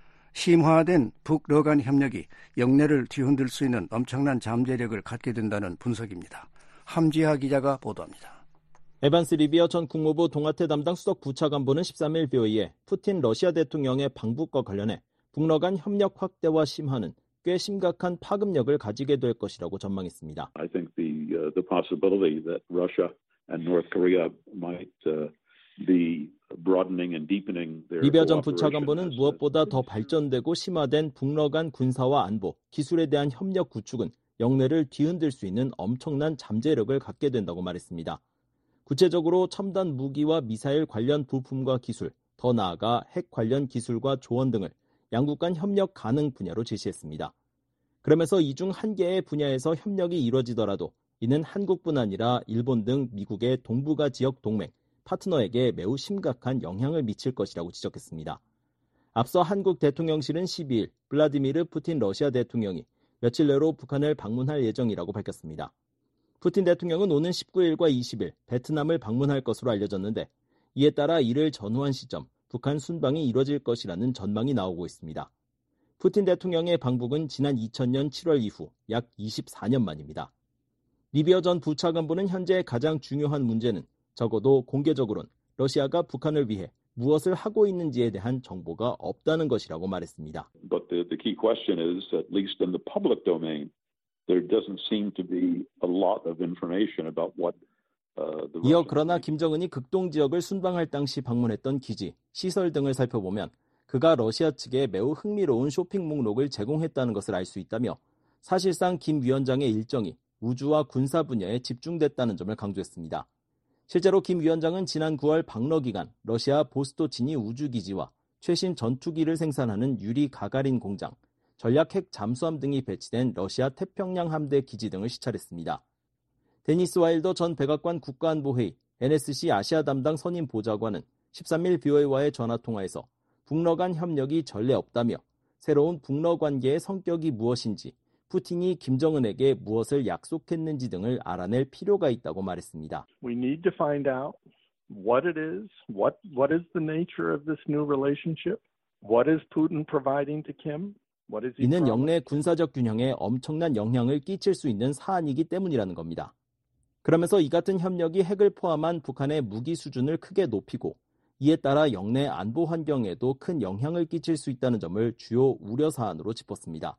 심화된 북러 간 협력이 영내를 뒤흔들 수 있는 엄청난 잠재력을 갖게 된다는 분석입니다. 함지하 기자가 보도합니다. 에반스 리비어 전 국무부 동아태 담당 수석 부차관보는 13일 BOE에 푸틴 러시아 대통령의 방북과 관련해 북러 간 협력 확대와 심화는 꽤 심각한 파급력을 가지게 될 것이라고 전망했습니다. I think the possibility that Russia and North Korea might be broadening and deepening their 리비어 전 부차관보는 무엇보다 더 발전되고 심화된 북러 간 군사와 안보, 기술에 대한 협력 구축은 영내를 뒤흔들 수 있는 엄청난 잠재력을 갖게 된다고 말했습니다. 구체적으로 첨단 무기와 미사일 관련 부품과 기술, 더 나아가 핵 관련 기술과 조언 등을 양국 간 협력 가능 분야로 제시했습니다. 그러면서 이 중 한 개의 분야에서 협력이 이루어지더라도 이는 한국뿐 아니라 일본 등 미국의 동북아 지역 동맹, 파트너에게 매우 심각한 영향을 미칠 것이라고 지적했습니다. 앞서 한국 대통령실은 12일 블라디미르 푸틴 러시아 대통령이 며칠 내로 북한을 방문할 예정이라고 밝혔습니다. 푸틴 대통령은 오는 19일과 20일 베트남을 방문할 것으로 알려졌는데 이에 따라 이를 전후한 시점 북한 순방이 이뤄질 것이라는 전망이 나오고 있습니다. 푸틴 대통령의 방북은 지난 2000년 7월 이후 약 24년 만입니다. 리비어 전 부차관보는 현재 가장 중요한 문제는 적어도 공개적으로는 러시아가 북한을 위해 무엇을 하고 있는지에 대한 정보가 없다는 것이라고 말했습니다. But the key question is, at least in the public domain, there doesn't seem to be a lot of information about what 이어 그러나 김정은이 극동 지역을 순방할 당시 방문했던 기지, 시설 등을 살펴보면 그가 러시아 측에 매우 흥미로운 쇼핑 목록을 제공했다는 것을 알 수 있다며 사실상 김 위원장의 일정이 우주와 군사 분야에 집중됐다는 점을 강조했습니다. 실제로 김 위원장은 지난 9월 방러 기간 러시아 보스토치니 우주기지와 최신 전투기를 생산하는 유리 가가린 공장, 전략 핵 잠수함 등이 배치된 러시아 태평양 함대 기지 등을 시찰했습니다. 데니스 와일더 전 백악관 국가안보회의 NSC 아시아 담당 선임 보좌관은 13일 BOA와의 전화통화에서 북러 간 협력이 전례 없다며 새로운 북러 관계의 성격이 무엇인지 푸틴이 김정은에게 무엇을 약속했는지 등을 알아낼 필요가 있다고 말했습니다. We need to find out what it is, what is the nature of this new relationship, what is Putin providing to Kim, what is he 이는 영내 군사적 균형에 엄청난 영향을 끼칠 수 있는 사안이기 때문이라는 겁니다. 그러면서 이 같은 협력이 핵을 포함한 북한의 무기 수준을 크게 높이고 이에 따라 영내 안보 환경에도 큰 영향을 끼칠 수 있다는 점을 주요 우려 사안으로 짚었습니다.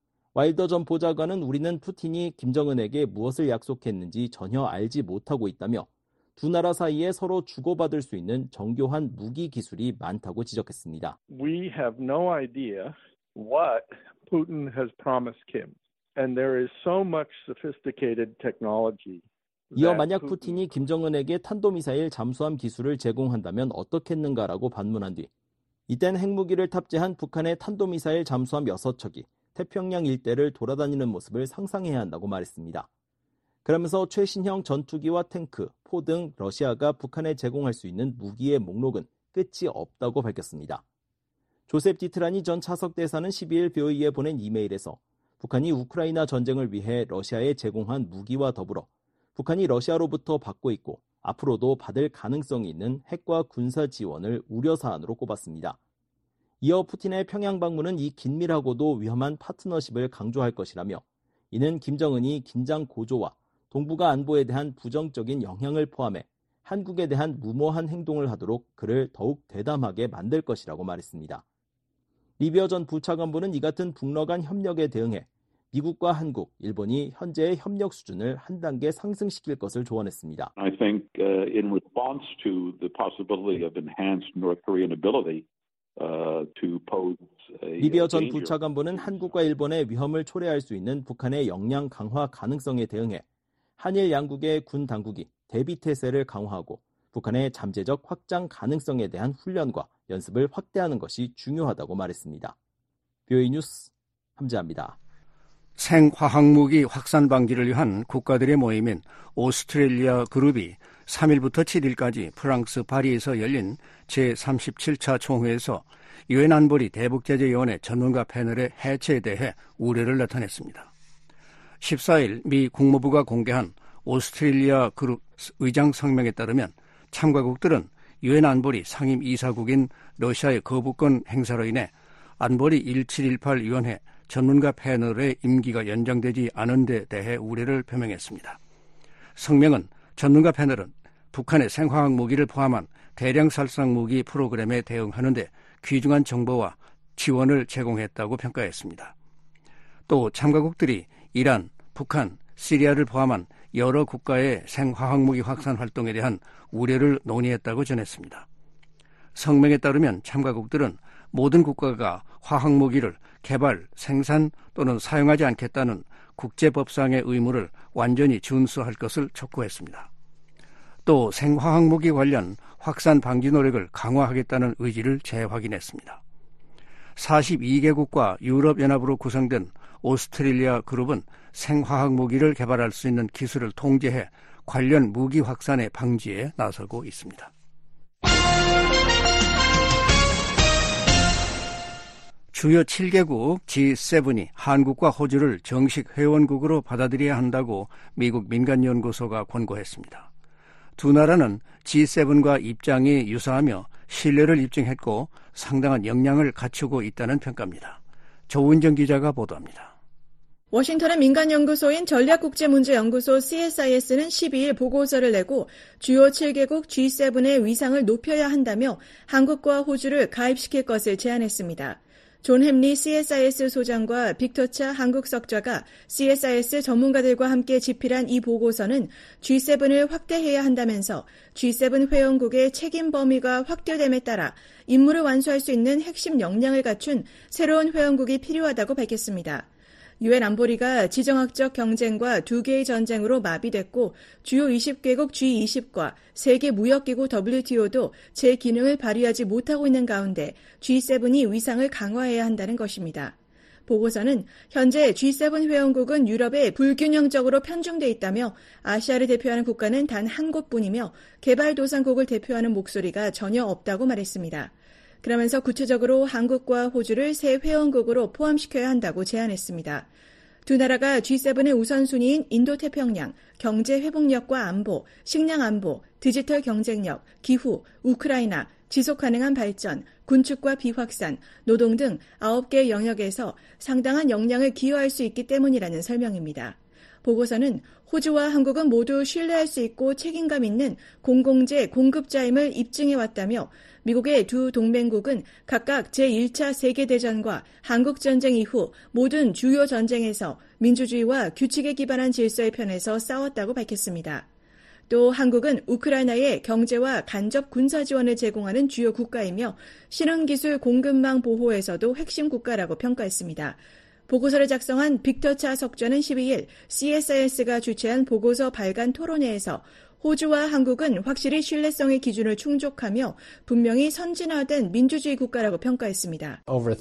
와일더 전 보좌관은 우리는 푸틴이 김정은에게 무엇을 약속했는지 전혀 알지 못하고 있다며 두 나라 사이에 서로 주고받을 수 있는 정교한 무기 기술이 많다고 지적했습니다. We have no idea what Putin has promised Kim, and there is so much sophisticated technology. 이어 만약 푸틴이 김정은에게 탄도미사일 잠수함 기술을 제공한다면 어떻겠는가라고 반문한 뒤 이땐 핵무기를 탑재한 북한의 탄도미사일 잠수함 6척이 태평양 일대를 돌아다니는 모습을 상상해야 한다고 말했습니다. 그러면서 최신형 전투기와 탱크, 포 등 러시아가 북한에 제공할 수 있는 무기의 목록은 끝이 없다고 밝혔습니다. 조셉 디트라니 전 차석 대사는 12일 BOE에 보낸 이메일에서 북한이 우크라이나 전쟁을 위해 러시아에 제공한 무기와 더불어 북한이 러시아로부터 받고 있고 앞으로도 받을 가능성이 있는 핵과 군사 지원을 우려사안으로 꼽았습니다. 이어 푸틴의 평양 방문은 이 긴밀하고도 위험한 파트너십을 강조할 것이라며 이는 김정은이 긴장 고조와 동북아 안보에 대한 부정적인 영향을 포함해 한국에 대한 무모한 행동을 하도록 그를 더욱 대담하게 만들 것이라고 말했습니다. 리비어 전 부차관보는 이 같은 북러 간 협력에 대응해 미국과 한국, 일본이 현재의 협력 수준을 한 단계 상승시킬 것을 조언했습니다. I think in response to the possibility of enhanced North Korean ability to pose a 리비어 전 danger. 부차관보는 한국과 일본의 위험을 초래할 수 있는 북한의 역량 강화 가능성에 대응해 한일 양국의 군 당국이 대비태세를 강화하고 북한의 잠재적 확장 가능성에 대한 훈련과 연습을 확대하는 것이 중요하다고 말했습니다. BOA 뉴스 함재합니다. 생화학무기 확산 방지를 위한 국가들의 모임인 오스트레일리아 그룹이 3일부터 7일까지 프랑스 파리에서 열린 제37차 총회에서 유엔 안보리 대북제재위원회 전문가 패널의 해체에 대해 우려를 나타냈습니다. 14일 미 국무부가 공개한 오스트레일리아 그룹 의장 성명에 따르면 참가국들은 유엔 안보리 상임 이사국인 러시아의 거부권 행사로 인해 안보리 1718위원회 전문가 패널의 임기가 연장되지 않은 데 대해 우려를 표명했습니다. 성명은 전문가 패널은 북한의 생화학 무기를 포함한 대량 살상 무기 프로그램에 대응하는 데 귀중한 정보와 지원을 제공했다고 평가했습니다. 또 참가국들이 이란, 북한, 시리아를 포함한 여러 국가의 생화학무기 확산 활동에 대한 우려를 논의했다고 전했습니다. 성명에 따르면 참가국들은 모든 국가가 화학무기를 개발, 생산 또는 사용하지 않겠다는 국제법상의 의무를 완전히 준수할 것을 촉구했습니다. 또 생화학무기 관련 확산 방지 노력을 강화하겠다는 의지를 재확인했습니다. 42개국과 유럽연합으로 구성된 오스트레일리아 그룹은 생화학무기를 개발할 수 있는 기술을 통제해 관련 무기 확산의 방지에 나서고 있습니다. 주요 7개국 G7이 한국과 호주를 정식 회원국으로 받아들여야 한다고 미국 민간연구소가 권고했습니다. 두 나라는 G7과 입장이 유사하며 신뢰를 입증했고 상당한 역량을 갖추고 있다는 평가입니다. 조은정 기자가 보도합니다. 워싱턴의 민간연구소인 전략국제문제연구소 CSIS는 12일 보고서를 내고 주요 7개국 G7의 위상을 높여야 한다며 한국과 호주를 가입시킬 것을 제안했습니다. 존 햄리 CSIS 소장과 빅터차 한국 석좌가 CSIS 전문가들과 함께 집필한 이 보고서는 G7을 확대해야 한다면서 G7 회원국의 책임 범위가 확대됨에 따라 임무를 완수할 수 있는 핵심 역량을 갖춘 새로운 회원국이 필요하다고 밝혔습니다. 유엔 안보리가 지정학적 경쟁과 두 개의 전쟁으로 마비됐고 주요 20개국 G20과 세계 무역기구 WTO도 제 기능을 발휘하지 못하고 있는 가운데 G7이 위상을 강화해야 한다는 것입니다. 보고서는 현재 G7 회원국은 유럽에 불균형적으로 편중돼 있다며 아시아를 대표하는 국가는 단 한 곳뿐이며 개발도상국을 대표하는 목소리가 전혀 없다고 말했습니다. 그러면서 구체적으로 한국과 호주를 새 회원국으로 포함시켜야 한다고 제안했습니다. 두 나라가 G7의 우선순위인 인도태평양, 경제회복력과 안보, 식량안보, 디지털 경쟁력, 기후, 우크라이나, 지속가능한 발전, 군축과 비확산, 노동 등 9개의 영역에서 상당한 역량을 기여할 수 있기 때문이라는 설명입니다. 보고서는 호주와 한국은 모두 신뢰할 수 있고 책임감 있는 공공재 공급자임을 입증해왔다며 미국의 두 동맹국은 각각 제1차 세계대전과 한국전쟁 이후 모든 주요 전쟁에서 민주주의와 규칙에 기반한 질서의 편에서 싸웠다고 밝혔습니다. 또 한국은 우크라이나에 경제와 간접 군사 지원을 제공하는 주요 국가이며 신흥기술 공급망 보호에서도 핵심 국가라고 평가했습니다. 보고서를 작성한 빅터차 석좌는 12일 CSIS가 주최한 보고서 발간 토론회에서 호주와 한국은 확실히 신뢰성의 기준을 충족하며 분명히 선진화된 민주주의 국가라고 평가했습니다. Over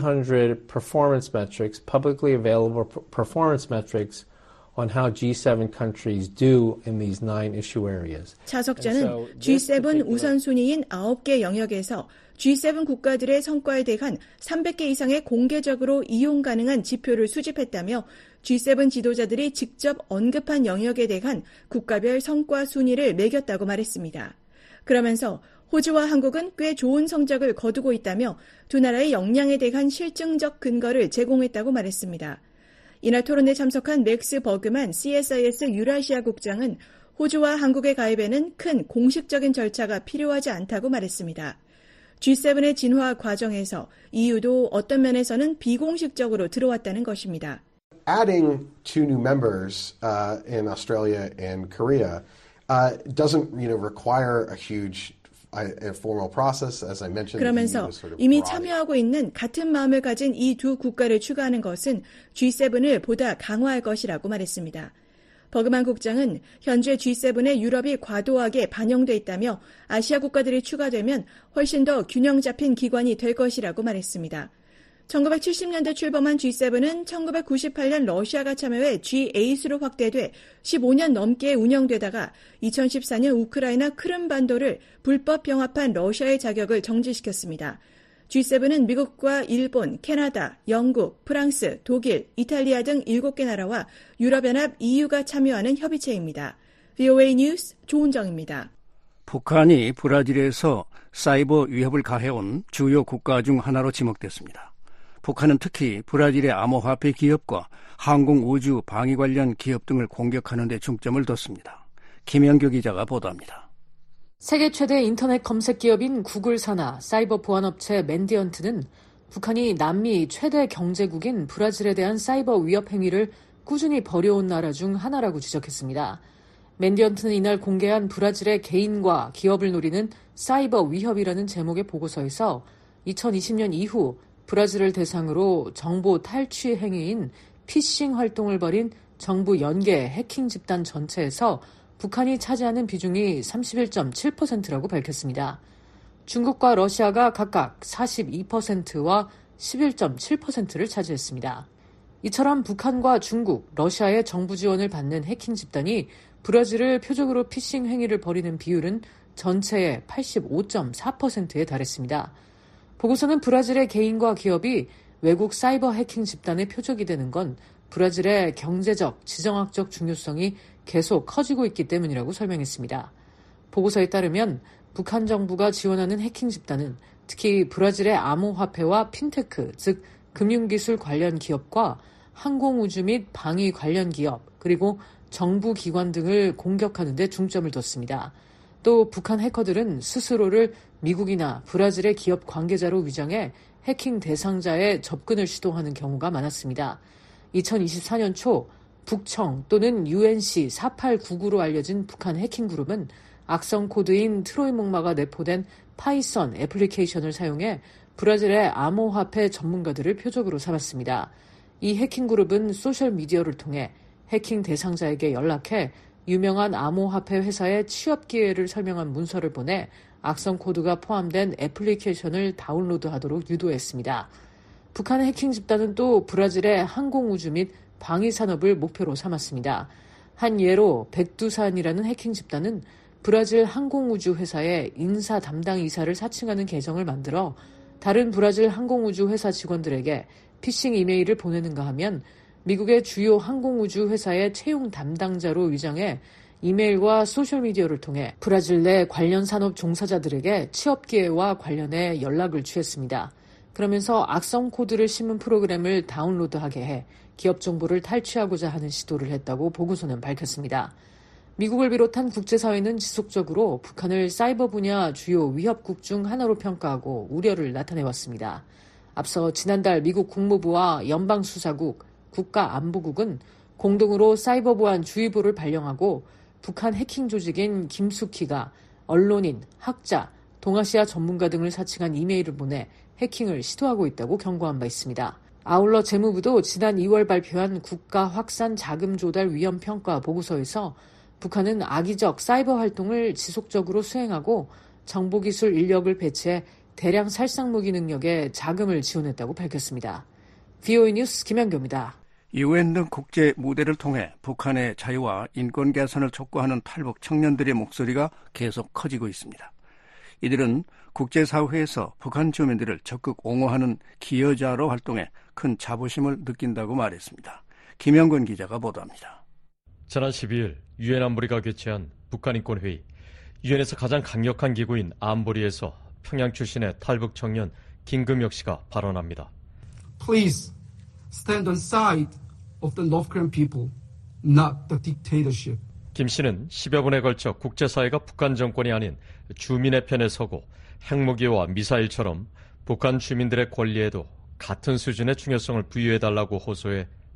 300 performance metrics, publicly available performance metrics on how G7 countries do in these 9 issue areas. 차 석좌는 G7 우선순위인 9개 영역에서 G7 국가들의 성과에 대한 300개 이상의 공개적으로 이용 가능한 지표를 수집했다며 G7 지도자들이 직접 언급한 영역에 대한 국가별 성과 순위를 매겼다고 말했습니다. 그러면서 호주와 한국은 꽤 좋은 성적을 거두고 있다며 두 나라의 역량에 대한 실증적 근거를 제공했다고 말했습니다. 이날 토론에 참석한 맥스 버그만 CSIS 유라시아 국장은 호주와 한국의 가입에는 큰 공식적인 절차가 필요하지 않다고 말했습니다. G7의 진화 과정에서 EU도 어떤 면에서는 비공식적으로 들어왔다는 것입니다. adding 2 new members in Australia and Korea doesn't, require a huge formal process, as I mentioned. 그러면서 이미 참여하고 있는 같은 마음을 가진 이 두 국가를 추가하는 것은 G7을 보다 강화할 것이라고 말했습니다. 버그만 국장은 현재 G7의 유럽이 과도하게 반영돼 있다며 아시아 국가들이 추가되면 훨씬 더 균형 잡힌 기관이 될 것이라고 말했습니다. 1970년대 출범한 G7은 1998년 러시아가 참여해 G8으로 확대돼 15년 넘게 운영되다가 2014년 우크라이나 크림반도를 불법 병합한 러시아의 자격을 정지시켰습니다. G7은 미국과 일본, 캐나다, 영국, 프랑스, 독일, 이탈리아 등 7개 나라와 유럽연합 EU가 참여하는 협의체입니다. VOA 뉴스 조은정입니다. 북한이 브라질에서 사이버 위협을 가해온 주요 국가 중 하나로 지목됐습니다. 북한은 특히 브라질의 암호화폐 기업과 항공우주 방위 관련 기업 등을 공격하는 데 중점을 뒀습니다. 김영규 기자가 보도합니다. 세계 최대 인터넷 검색 기업인 구글 산하 사이버 보안업체 맨디언트는 북한이 남미 최대 경제국인 브라질에 대한 사이버 위협 행위를 꾸준히 벌여온 나라 중 하나라고 지적했습니다. 맨디언트는 이날 공개한 브라질의 개인과 기업을 노리는 사이버 위협이라는 제목의 보고서에서 2020년 이후 브라질을 대상으로 정보 탈취 행위인 피싱 활동을 벌인 정부 연계 해킹 집단 전체에서 북한이 차지하는 비중이 31.7%라고 밝혔습니다. 중국과 러시아가 각각 42%와 11.7%를 차지했습니다. 이처럼 북한과 중국, 러시아의 정부 지원을 받는 해킹 집단이 브라질을 표적으로 피싱 행위를 벌이는 비율은 전체의 85.4%에 달했습니다. 보고서는 브라질의 개인과 기업이 외국 사이버 해킹 집단의 표적이 되는 건 브라질의 경제적, 지정학적 중요성이 계속 커지고 있기 때문이라고 설명했습니다. 보고서에 따르면 북한 정부가 지원하는 해킹 집단은 특히 브라질의 암호화폐와 핀테크, 즉 금융기술 관련 기업과 항공우주 및 방위 관련 기업, 그리고 정부 기관 등을 공격하는 데 중점을 뒀습니다. 또 북한 해커들은 스스로를 미국이나 브라질의 기업 관계자로 위장해 해킹 대상자의 접근을 시도하는 경우가 많았습니다. 2024년 초 북청 또는 UNC 4899로 알려진 북한 해킹 그룹은 악성 코드인 트로이 목마가 내포된 파이썬 애플리케이션을 사용해 브라질의 암호화폐 전문가들을 표적으로 삼았습니다. 이 해킹 그룹은 소셜미디어를 통해 해킹 대상자에게 연락해 유명한 암호화폐 회사의 취업 기회를 설명한 문서를 보내 악성 코드가 포함된 애플리케이션을 다운로드하도록 유도했습니다. 북한의 해킹 집단은 또 브라질의 항공우주 및 방위산업을 목표로 삼았습니다. 한 예로 백두산이라는 해킹 집단은 브라질 항공우주 회사의 인사 담당 이사를 사칭하는 계정을 만들어 다른 브라질 항공우주 회사 직원들에게 피싱 이메일을 보내는가 하면 미국의 주요 항공우주 회사의 채용 담당자로 위장해 이메일과 소셜미디어를 통해 브라질 내 관련 산업 종사자들에게 취업 기회와 관련해 연락을 취했습니다. 그러면서 악성 코드를 심은 프로그램을 다운로드하게 해 기업 정보를 탈취하고자 하는 시도를 했다고 보고서는 밝혔습니다. 미국을 비롯한 국제사회는 지속적으로 북한을 사이버 분야 주요 위협국 중 하나로 평가하고 우려를 나타내왔습니다. 앞서 지난달 미국 국무부와 연방수사국, 국가안보국은 공동으로 사이버 보안 주의보를 발령하고 북한 해킹 조직인 김숙희가 언론인, 학자, 동아시아 전문가 등을 사칭한 이메일을 보내 해킹을 시도하고 있다고 경고한 바 있습니다. 아울러 재무부도 지난 2월 발표한 국가 확산 자금 조달 위험 평가 보고서에서 북한은 악의적 사이버 활동을 지속적으로 수행하고 정보기술 인력을 배치해 대량 살상무기 능력에 자금을 지원했다고 밝혔습니다. VOA 뉴스 김현교입니다. UN 등 국제 무대를 통해 북한의 자유와 인권 개선을 촉구하는 탈북 청년들의 목소리가 계속 커지고 있습니다. 이들은 국제사회에서 북한 주민들을 적극 옹호하는 기여자로 활동해 큰 자부심을 느낀다고 말했습니다. 김영건 기자가 보도합니다. 지난 12일 유엔 안보리가 개최한 북한 인권회의, 유엔에서 가장 강력한 기구인 안보리에서 평양 출신의 탈북 청년 김금혁 씨가 발언합니다. Please stand on side of the North Korean people, not the dictatorship. 김 씨는 10여 번에 걸쳐 국제사회가 북한 정권이 아닌 주민의 편에 서고 핵무기와 미사일처럼 북한 주민들의 권리에도 같은 수준의 중요성을 부여해달라고 호소해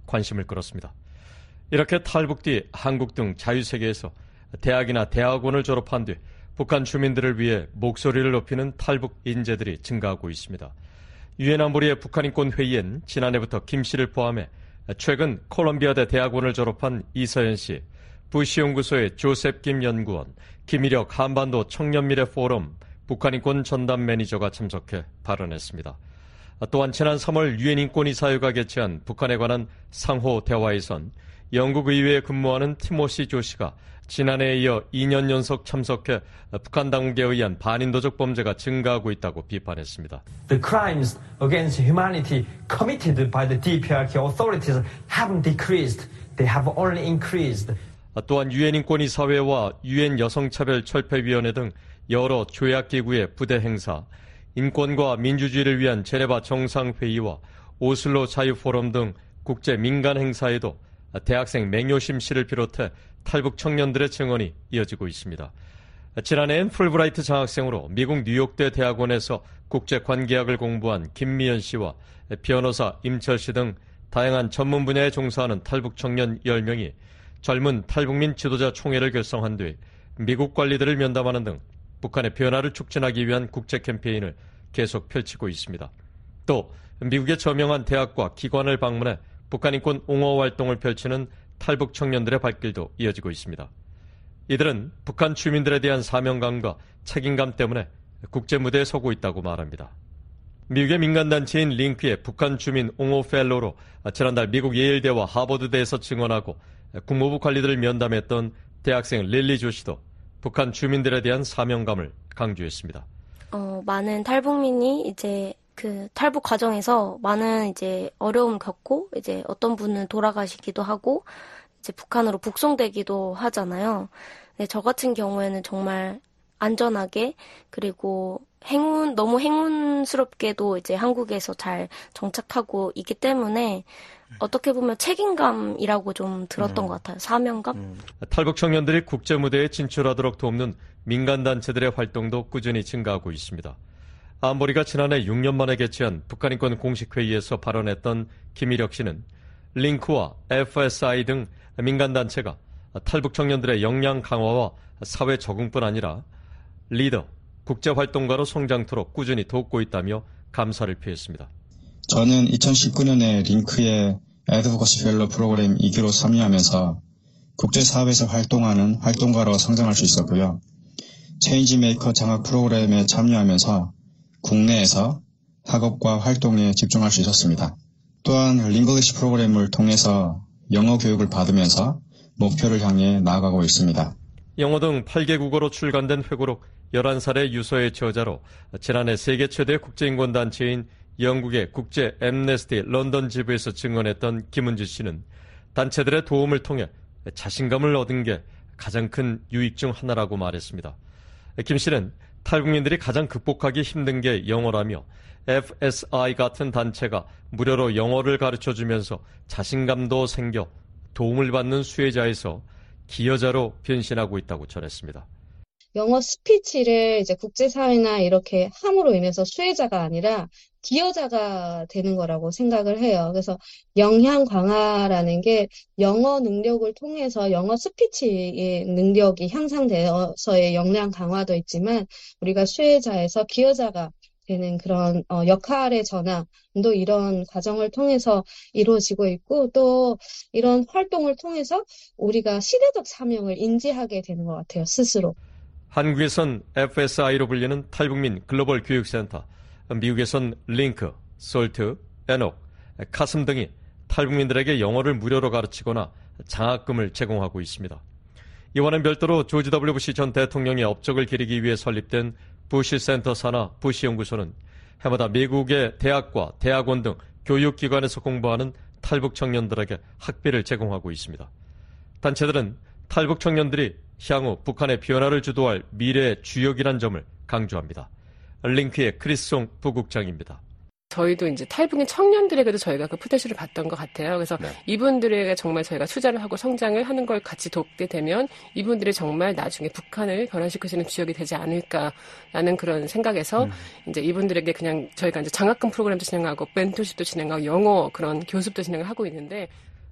관심을 끌었습니다. 이렇게 탈북 뒤 한국 등 자유세계에서 대학이나 대학원을 졸업한 뒤 북한 주민들을 위해 목소리를 높이는 탈북 인재들이 증가하고 있습니다. 유엔 안보리의 북한인권회의엔 지난해부터 김 씨를 포함해 최근 콜롬비아대 대학원을 졸업한 이서연 씨, 부시연구소의 조셉 김 연구원, 김일혁 한반도 청년미래 포럼 북한인권 전담 매니저가 참석해 발언했습니다. 또한 지난 3월 유엔 인권이사회가 개최한 북한에 관한 상호 대화에선 영국 의회에 근무하는 티모시 조 씨가 지난해에 이어 2년 연속 참석해 북한 당국에 의한 반인도적 범죄가 증가하고 있다고 비판했습니다. The crimes against humanity committed by the DPRK authorities haven't decreased. They have only increased. 또한 유엔 인권이사회와 유엔 여성차별철폐위원회 등 여러 조약기구의 부대 행사, 인권과 민주주의를 위한 제네바 정상회의와 오슬로 자유포럼 등 국제 민간 행사에도 대학생 맹요심 씨를 비롯해 탈북 청년들의 증언이 이어지고 있습니다. 지난해엔 풀브라이트 장학생으로 미국 뉴욕대 대학원에서 국제관계학을 공부한 김미연 씨와 변호사 임철 씨 등 다양한 전문 분야에 종사하는 탈북 청년 10명이 젊은 탈북민 지도자 총회를 결성한 뒤 미국 관리들을 면담하는 등 북한의 변화를 촉진하기 위한 국제 캠페인을 계속 펼치고 있습니다. 또 미국의 저명한 대학과 기관을 방문해 북한인권 옹호 활동을 펼치는 탈북 청년들의 발길도 이어지고 있습니다. 이들은 북한 주민들에 대한 사명감과 책임감 때문에 국제 무대에 서고 있다고 말합니다. 미국의 민간단체인 링크의 북한 주민 옹호 펠로로 지난달 미국 예일대와 하버드대에서 증언하고 국무부 관리들을 면담했던 대학생 릴리 조 씨도 북한 주민들에 대한 사명감을 강조했습니다. 많은 탈북민이 이제 그 탈북 과정에서 많은 이제 어려움을 겪고 이제 어떤 분은 돌아가시기도 하고 이제 북한으로 북송되기도 하잖아요. 근데 저 같은 경우에는 정말 안전하게 그리고 너무 행운스럽게도 이제 한국에서 잘 정착하고 있기 때문에 어떻게 보면 책임감이라고 좀 들었던 것 같아요. 사명감? 탈북 청년들이 국제 무대에 진출하도록 돕는 민간단체들의 활동도 꾸준히 증가하고 있습니다. 안보리가 지난해 6년 만에 개최한 북한인권 공식회의에서 발언했던 김일혁 씨는 링크와 FSI 등 민간단체가 탈북 청년들의 역량 강화와 사회 적응뿐 아니라 리더, 국제활동가로 성장토록 꾸준히 돕고 있다며 감사를 표했습니다. 저는 2019년에 링크의 애드보커시 펠로 프로그램 2기로 참여하면서 국제사회에서 활동하는 활동가로 성장할 수 있었고요. 체인지메이커 장학 프로그램에 참여하면서 국내에서 학업과 활동에 집중할 수 있었습니다. 또한 링글리시 프로그램을 통해서 영어 교육을 받으면서 목표를 향해 나아가고 있습니다. 영어 등 8개 국어로 출간된 회고록 11살의 유서의 저자로 지난해 세계 최대 국제인권단체인 영국의 국제 엠네스티 런던 지부에서 증언했던 김은주 씨는 단체들의 도움을 통해 자신감을 얻은 게 가장 큰 유익 중 하나라고 말했습니다. 김 씨는 탈북민들이 가장 극복하기 힘든 게 영어라며 FSI 같은 단체가 무료로 영어를 가르쳐주면서 자신감도 생겨 도움을 받는 수혜자에서 기여자로 변신하고 있다고 전했습니다. 영어 스피치를 이제 국제사회나 이렇게 함으로 인해서 수혜자가 아니라 기여자가 되는 거라고 생각을 해요. 그래서 역량 강화라는 게 영어 능력을 통해서 영어 스피치의 능력이 향상되어서의 역량 강화도 있지만 우리가 수혜자에서 기여자가 되는 그런 역할의 전환도 이런 과정을 통해서 이루어지고 있고 또 이런 활동을 통해서 우리가 시대적 사명을 인지하게 되는 것 같아요. 스스로. 한국에선 FSI로 불리는 탈북민 글로벌 교육센터, 미국에선 링크, 솔트, 에녹, 카슴 등이 탈북민들에게 영어를 무료로 가르치거나 장학금을 제공하고 있습니다. 이와는 별도로 조지 W. 부시 전 대통령의 업적을 기리기 위해 설립된 부시 센터 산하 부시 연구소는 해마다 미국의 대학과 대학원 등 교육기관에서 공부하는 탈북 청년들에게 학비를 제공하고 있습니다. 단체들은 탈북 청년들이 향후 북한의 변화를 주도할 미래의 주역이란 점을 강조합니다. 링크의 크리스송 부국장입니다. 저희도 이제 탈북민 청년들에게도 저희가 그 포텐셜을 봤던 것 같아요. 그래서 이분들에게 정말 저희가 투자를 하고 성장을 하는 걸 같이 돕게 되면 이분들이 정말 나중에 북한을 변화시킬 수 있는 주역이 되지 않을까라는 그런 생각에서 이제 이분들에게 그냥 저희가 이제 장학금 프로그램도 진행하고 멘토십도 진행하고 영어 그런 교습도 진행을 하고 있는데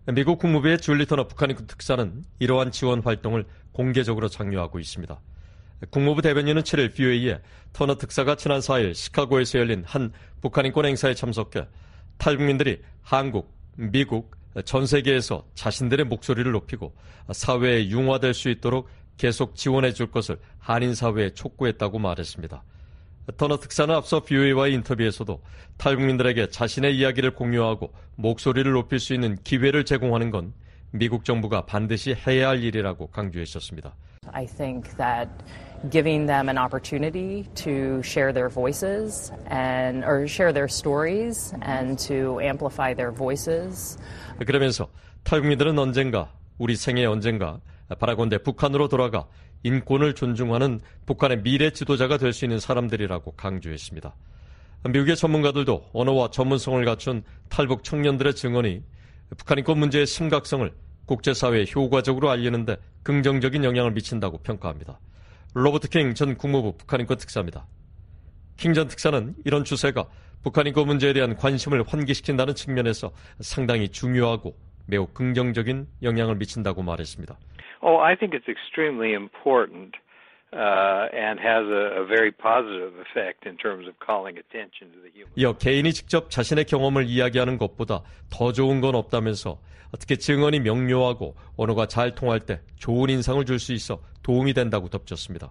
미국 국무부의 줄리 터너 북한인권 특사는 이러한 지원 활동을 공개적으로 장려하고 있습니다. 국무부 대변인은 7일 VOA에 터너 특사가 지난 4일 시카고에서 열린 한 북한인권 행사에 참석해 탈북민들이 한국, 미국, 전 세계에서 자신들의 목소리를 높이고 사회에 융화될 수 있도록 계속 지원해 줄 것을 한인 사회에 촉구했다고 말했습니다. 터너 특사는 앞서 VOA와의 인터뷰에서도 탈북민들에게 자신의 이야기를 공유하고 목소리를 높일 수 있는 기회를 제공하는 건 미국 정부가 반드시 해야 할 일이라고 강조했었습니다. I think that giving them an opportunity to share their voices or share their stories and to amplify their voices. 그러면서 탈북민들은 언젠가 우리 생애 언젠가 바라건대 북한으로 돌아가 인권을 존중하는 북한의 미래 지도자가 될 수 있는 사람들이라고 강조했습니다. 미국의 전문가들도 언어와 전문성을 갖춘 탈북 청년들의 증언이 북한 인권 문제의 심각성을 국제사회에 효과적으로 알리는 데 긍정적인 영향을 미친다고 평가합니다. 로버트 킹 전 국무부 북한인권 특사입니다. 킹 전 특사는 이런 추세가 북한 인권 문제에 대한 관심을 환기시킨다는 측면에서 상당히 중요하고 매우 긍정적인 영향을 미친다고 말했습니다. I think it's extremely important and has a very positive effect in terms of calling attention to the human. 이어 개인이 직접 자신의 경험을 이야기하는 것보다 더 좋은 건 없다면서 특히 증언이 명료하고 언어가 잘 통할 때 좋은 인상을 줄 수 있어 도움이 된다고 덧붙였습니다.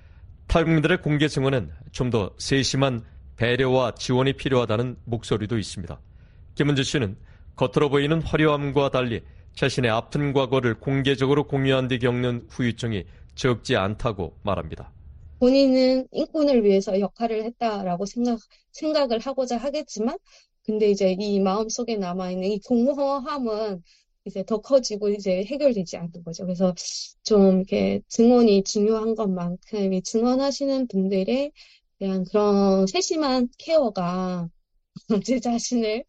탈북민들의 공개 증언엔 좀 더 세심한 배려와 지원이 필요하다는 목소리도 있습니다. 김은주 씨는 겉으로 보이는 화려함과 달리 자신의 아픈 과거를 공개적으로 공유한 뒤 겪는 후유증이 적지 않다고 말합니다. 본인은 인권을 위해서 역할을 했다라고 생각을 하고자 하겠지만, 근데 이제 이 마음속에 남아있는 이 공허함은 이제 더 커지고 이제 해결되지 않는 거죠. 그래서 좀 이렇게 증언이 중요한 것만큼 이 증언하시는 분들에 대한 그런 세심한 케어가 제 자신을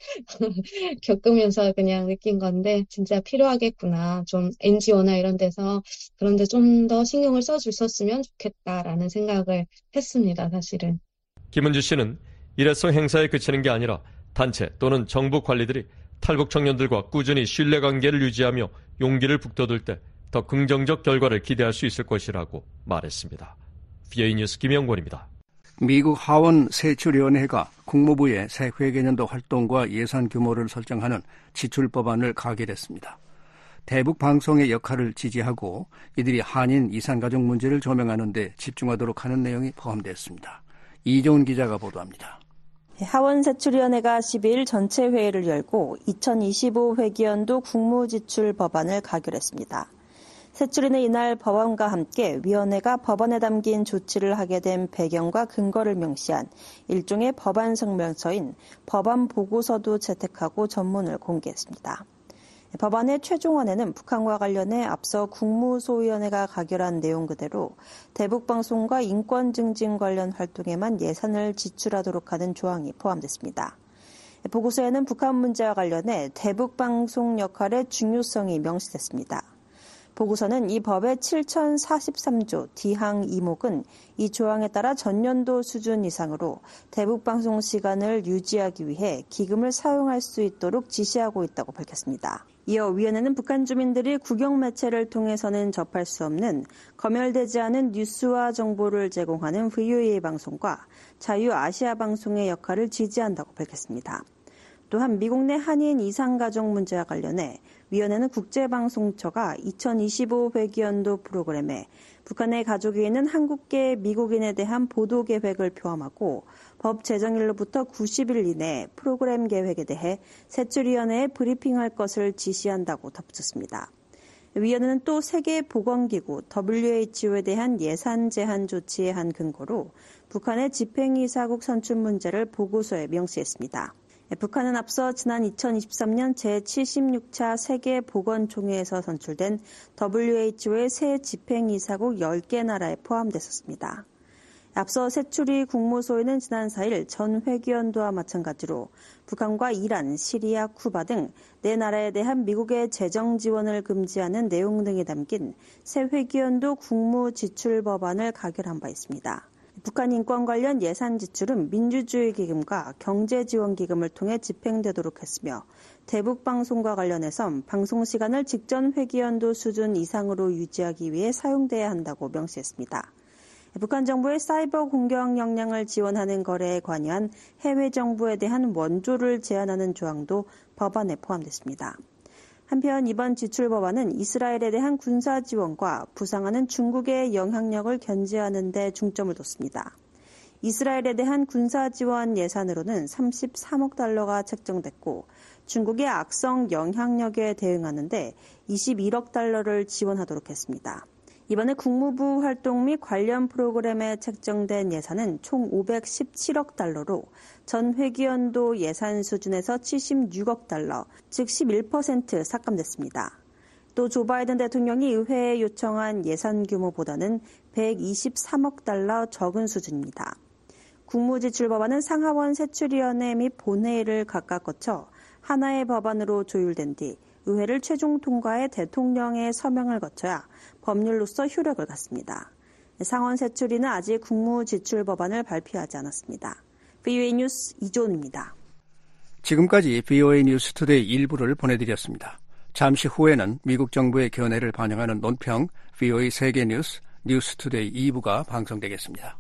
겪으면서 그냥 느낀 건데 진짜 필요하겠구나. 좀 NGO나 이런 데서 그런데 좀 더 신경을 써주셨으면 좋겠다라는 생각을 했습니다. 사실은. 김은주 씨는 일회성 행사에 그치는 게 아니라 단체 또는 정부 관리들이 탈북 청년들과 꾸준히 신뢰관계를 유지하며 용기를 북돋을 때 더 긍정적 결과를 기대할 수 있을 것이라고 말했습니다. VOA 뉴스 김영권입니다. 미국 하원 세출위원회가 국무부의 새 회계년도 활동과 예산 규모를 설정하는 지출법안을 가결했습니다. 대북 방송의 역할을 지지하고 이들이 한인 이산가족 문제를 조명하는 데 집중하도록 하는 내용이 포함되었습니다. 이종훈 기자가 보도합니다. 하원 세출위원회가 12일 전체 회의를 열고 2025 회기연도 국무지출 법안을 가결했습니다. 세출위는 이날 법안과 함께 위원회가 법안에 담긴 조치를 하게 된 배경과 근거를 명시한 일종의 법안 성명서인 법안 보고서도 채택하고 전문을 공개했습니다. 법안의 최종안에는 북한과 관련해 앞서 국무소위원회가 가결한 내용 그대로 대북방송과 인권 증진 관련 활동에만 예산을 지출하도록 하는 조항이 포함됐습니다. 보고서에는 북한 문제와 관련해 대북방송 역할의 중요성이 명시됐습니다. 보고서는 이 법의 7043조 D항 2목은 이 조항에 따라 전년도 수준 이상으로 대북방송 시간을 유지하기 위해 기금을 사용할 수 있도록 지시하고 있다고 밝혔습니다. 이어 위원회는 북한 주민들이 국영 매체를 통해서는 접할 수 없는 검열되지 않은 뉴스와 정보를 제공하는 VOA 방송과 자유아시아 방송의 역할을 지지한다고 밝혔습니다. 또한 미국 내 한인 이산가족 문제와 관련해 위원회는 국제방송처가 2025 회기연도 프로그램에 북한의 가족이 있는 한국계 미국인에 대한 보도 계획을 포함하고 법 제정일로부터 90일 이내에 프로그램 계획에 대해 세출위원회에 브리핑할 것을 지시한다고 덧붙였습니다. 위원회는 또 세계보건기구 WHO에 대한 예산 제한 조치의 한 근거로 북한의 집행이사국 선출 문제를 보고서에 명시했습니다. 북한은 앞서 지난 2023년 제76차 세계보건총회에서 선출된 WHO의 새 집행이사국 10개 나라에 포함됐었습니다. 앞서 세출위 국무소위는 지난 4일 전 회기연도와 마찬가지로 북한과 이란, 시리아, 쿠바 등 4나라에 대한 미국의 재정 지원을 금지하는 내용 등이 담긴 새 회기연도 국무지출법안을 가결한 바 있습니다. 북한 인권 관련 예산 지출은 민주주의 기금과 경제지원기금을 통해 집행되도록 했으며 대북 방송과 관련해선 방송 시간을 직전 회기연도 수준 이상으로 유지하기 위해 사용돼야 한다고 명시했습니다. 북한 정부의 사이버 공격 역량을 지원하는 거래에 관여한 해외 정부에 대한 원조를 제한하는 조항도 법안에 포함됐습니다. 한편 이번 지출 법안은 이스라엘에 대한 군사 지원과 부상하는 중국의 영향력을 견제하는 데 중점을 뒀습니다. 이스라엘에 대한 군사 지원 예산으로는 33억 달러가 책정됐고 중국의 악성 영향력에 대응하는 데 21억 달러를 지원하도록 했습니다. 이번에 국무부 활동 및 관련 프로그램에 책정된 예산은 총 517억 달러로 전 회기연도 예산 수준에서 76억 달러, 즉 11% 삭감됐습니다. 또 조 바이든 대통령이 의회에 요청한 예산 규모보다는 123억 달러 적은 수준입니다. 국무지출 법안은 상하원 세출위원회 및 본회의를 각각 거쳐 하나의 법안으로 조율된 뒤 의회를 최종 통과해 대통령의 서명을 거쳐야 법률로서 효력을 갖습니다. 상원 세출위는 아직 국무지출 법안을 발표하지 않았습니다. VOA 뉴스 이조은입니다. 지금까지 VOA 뉴스 투데이 일부를 보내드렸습니다. 잠시 후에는 미국 정부의 견해를 반영하는 논평 VOA 세계뉴스 뉴스 투데이 2부가 방송되겠습니다.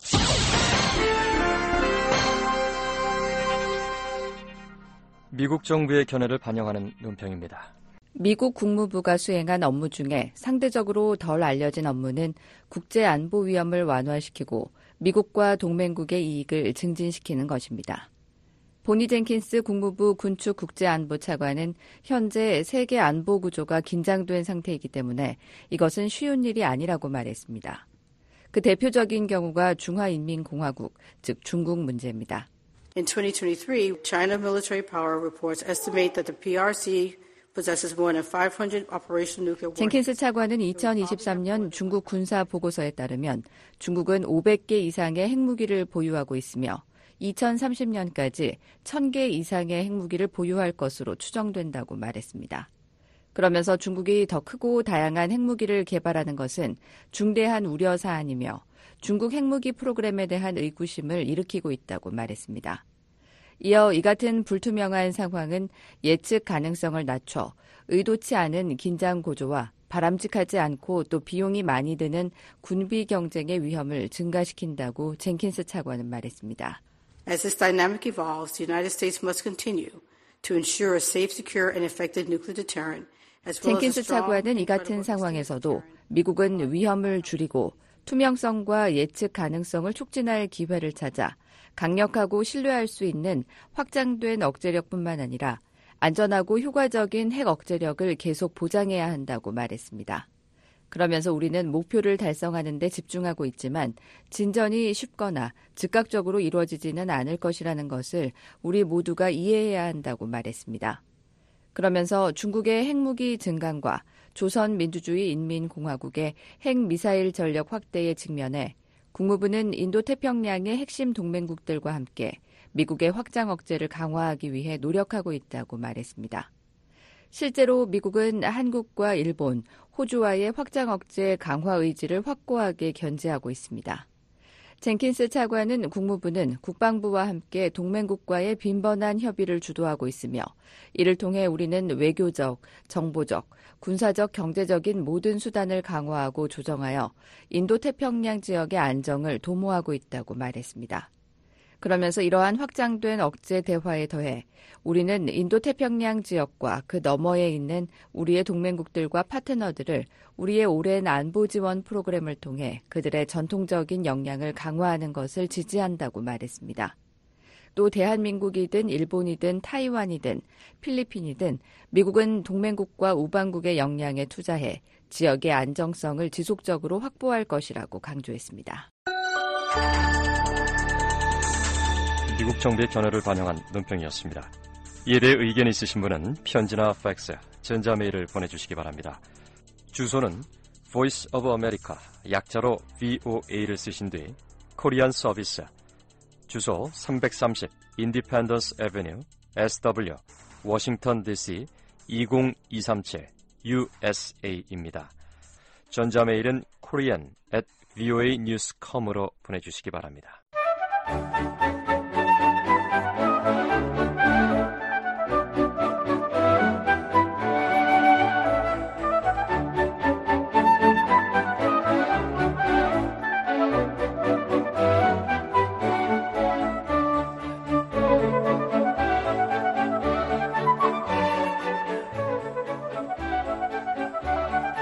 미국 정부의 견해를 반영하는 논평입니다. 미국 국무부가 수행한 업무 중에 상대적으로 덜 알려진 업무는 국제 안보 위험을 완화시키고 미국과 동맹국의 이익을 증진시키는 것입니다. 보니 젠킨스 국무부 군축 국제안보 차관은 현재 세계 안보 구조가 긴장된 상태이기 때문에 이것은 쉬운 일이 아니라고 말했습니다. 그 대표적인 경우가 중화인민공화국, 즉 중국 문제입니다. In 2023, China military power reports estimate that the PRC possesses more than 500 operational nuclear warheads. 젠킨스 차관은 2023년 중국 군사 보고서에 따르면 중국은 500개 이상의 핵무기를 보유하고 있으며 2030년까지 1000개 이상의 핵무기를 보유할 것으로 추정된다고 말했습니다. 그러면서 중국이 더 크고 다양한 핵무기를 개발하는 것은 중대한 우려 사안이며 중국 핵무기 프로그램에 대한 의구심을 일으키고 있다고 말했습니다. 이어 이 같은 불투명한 상황은 예측 가능성을 낮춰 의도치 않은 긴장 고조와 바람직하지 않고 또 비용이 많이 드는 군비 경쟁의 위험을 증가시킨다고 젠킨스 차관은 말했습니다. As this dynamic evolves, the United States must continue to ensure a safe, secure, and effective nuclear deterrent. 젠킨스 차관은 이 같은 상황에서도 미국은 위험을 줄이고 투명성과 예측 가능성을 촉진할 기회를 찾아 강력하고 신뢰할 수 있는 확장된 억제력뿐만 아니라 안전하고 효과적인 핵 억제력을 계속 보장해야 한다고 말했습니다. 그러면서 우리는 목표를 달성하는 데 집중하고 있지만 진전이 쉽거나 즉각적으로 이루어지지는 않을 것이라는 것을 우리 모두가 이해해야 한다고 말했습니다. 그러면서 중국의 핵무기 증강과 조선민주주의인민공화국의 핵미사일 전력 확대에 직면해 국무부는 인도태평양의 핵심 동맹국들과 함께 미국의 확장 억제를 강화하기 위해 노력하고 있다고 말했습니다. 실제로 미국은 한국과 일본, 호주와의 확장 억제 강화 의지를 확고하게 견제하고 있습니다. 젠킨스 차관은 국무부는 국방부와 함께 동맹국과의 빈번한 협의를 주도하고 있으며 이를 통해 우리는 외교적, 정보적, 군사적, 경제적인 모든 수단을 강화하고 조정하여 인도태평양 지역의 안정을 도모하고 있다고 말했습니다. 그러면서 이러한 확장된 억제 대화에 더해 우리는 인도태평양 지역과 그 너머에 있는 우리의 동맹국들과 파트너들을 우리의 오랜 안보 지원 프로그램을 통해 그들의 전통적인 역량을 강화하는 것을 지지한다고 말했습니다. 또 대한민국이든 일본이든 타이완이든 필리핀이든 미국은 동맹국과 우방국의 역량에 투자해 지역의 안정성을 지속적으로 확보할 것이라고 강조했습니다. 미국 정부의 견해를 반영한 논평이었습니다. 이에 대해 의견이 있으신 분은 편지나 팩스, 전자메일을 보내주시기 바랍니다. 주소는 Voice of America, 약자로 VOA를 쓰신 뒤 코리안 서비스, 주소 330 Independence Avenue, SW, 워싱턴 DC 20237 USA입니다. 전자메일은 korean@voanews.com으로 보내주시기 바랍니다.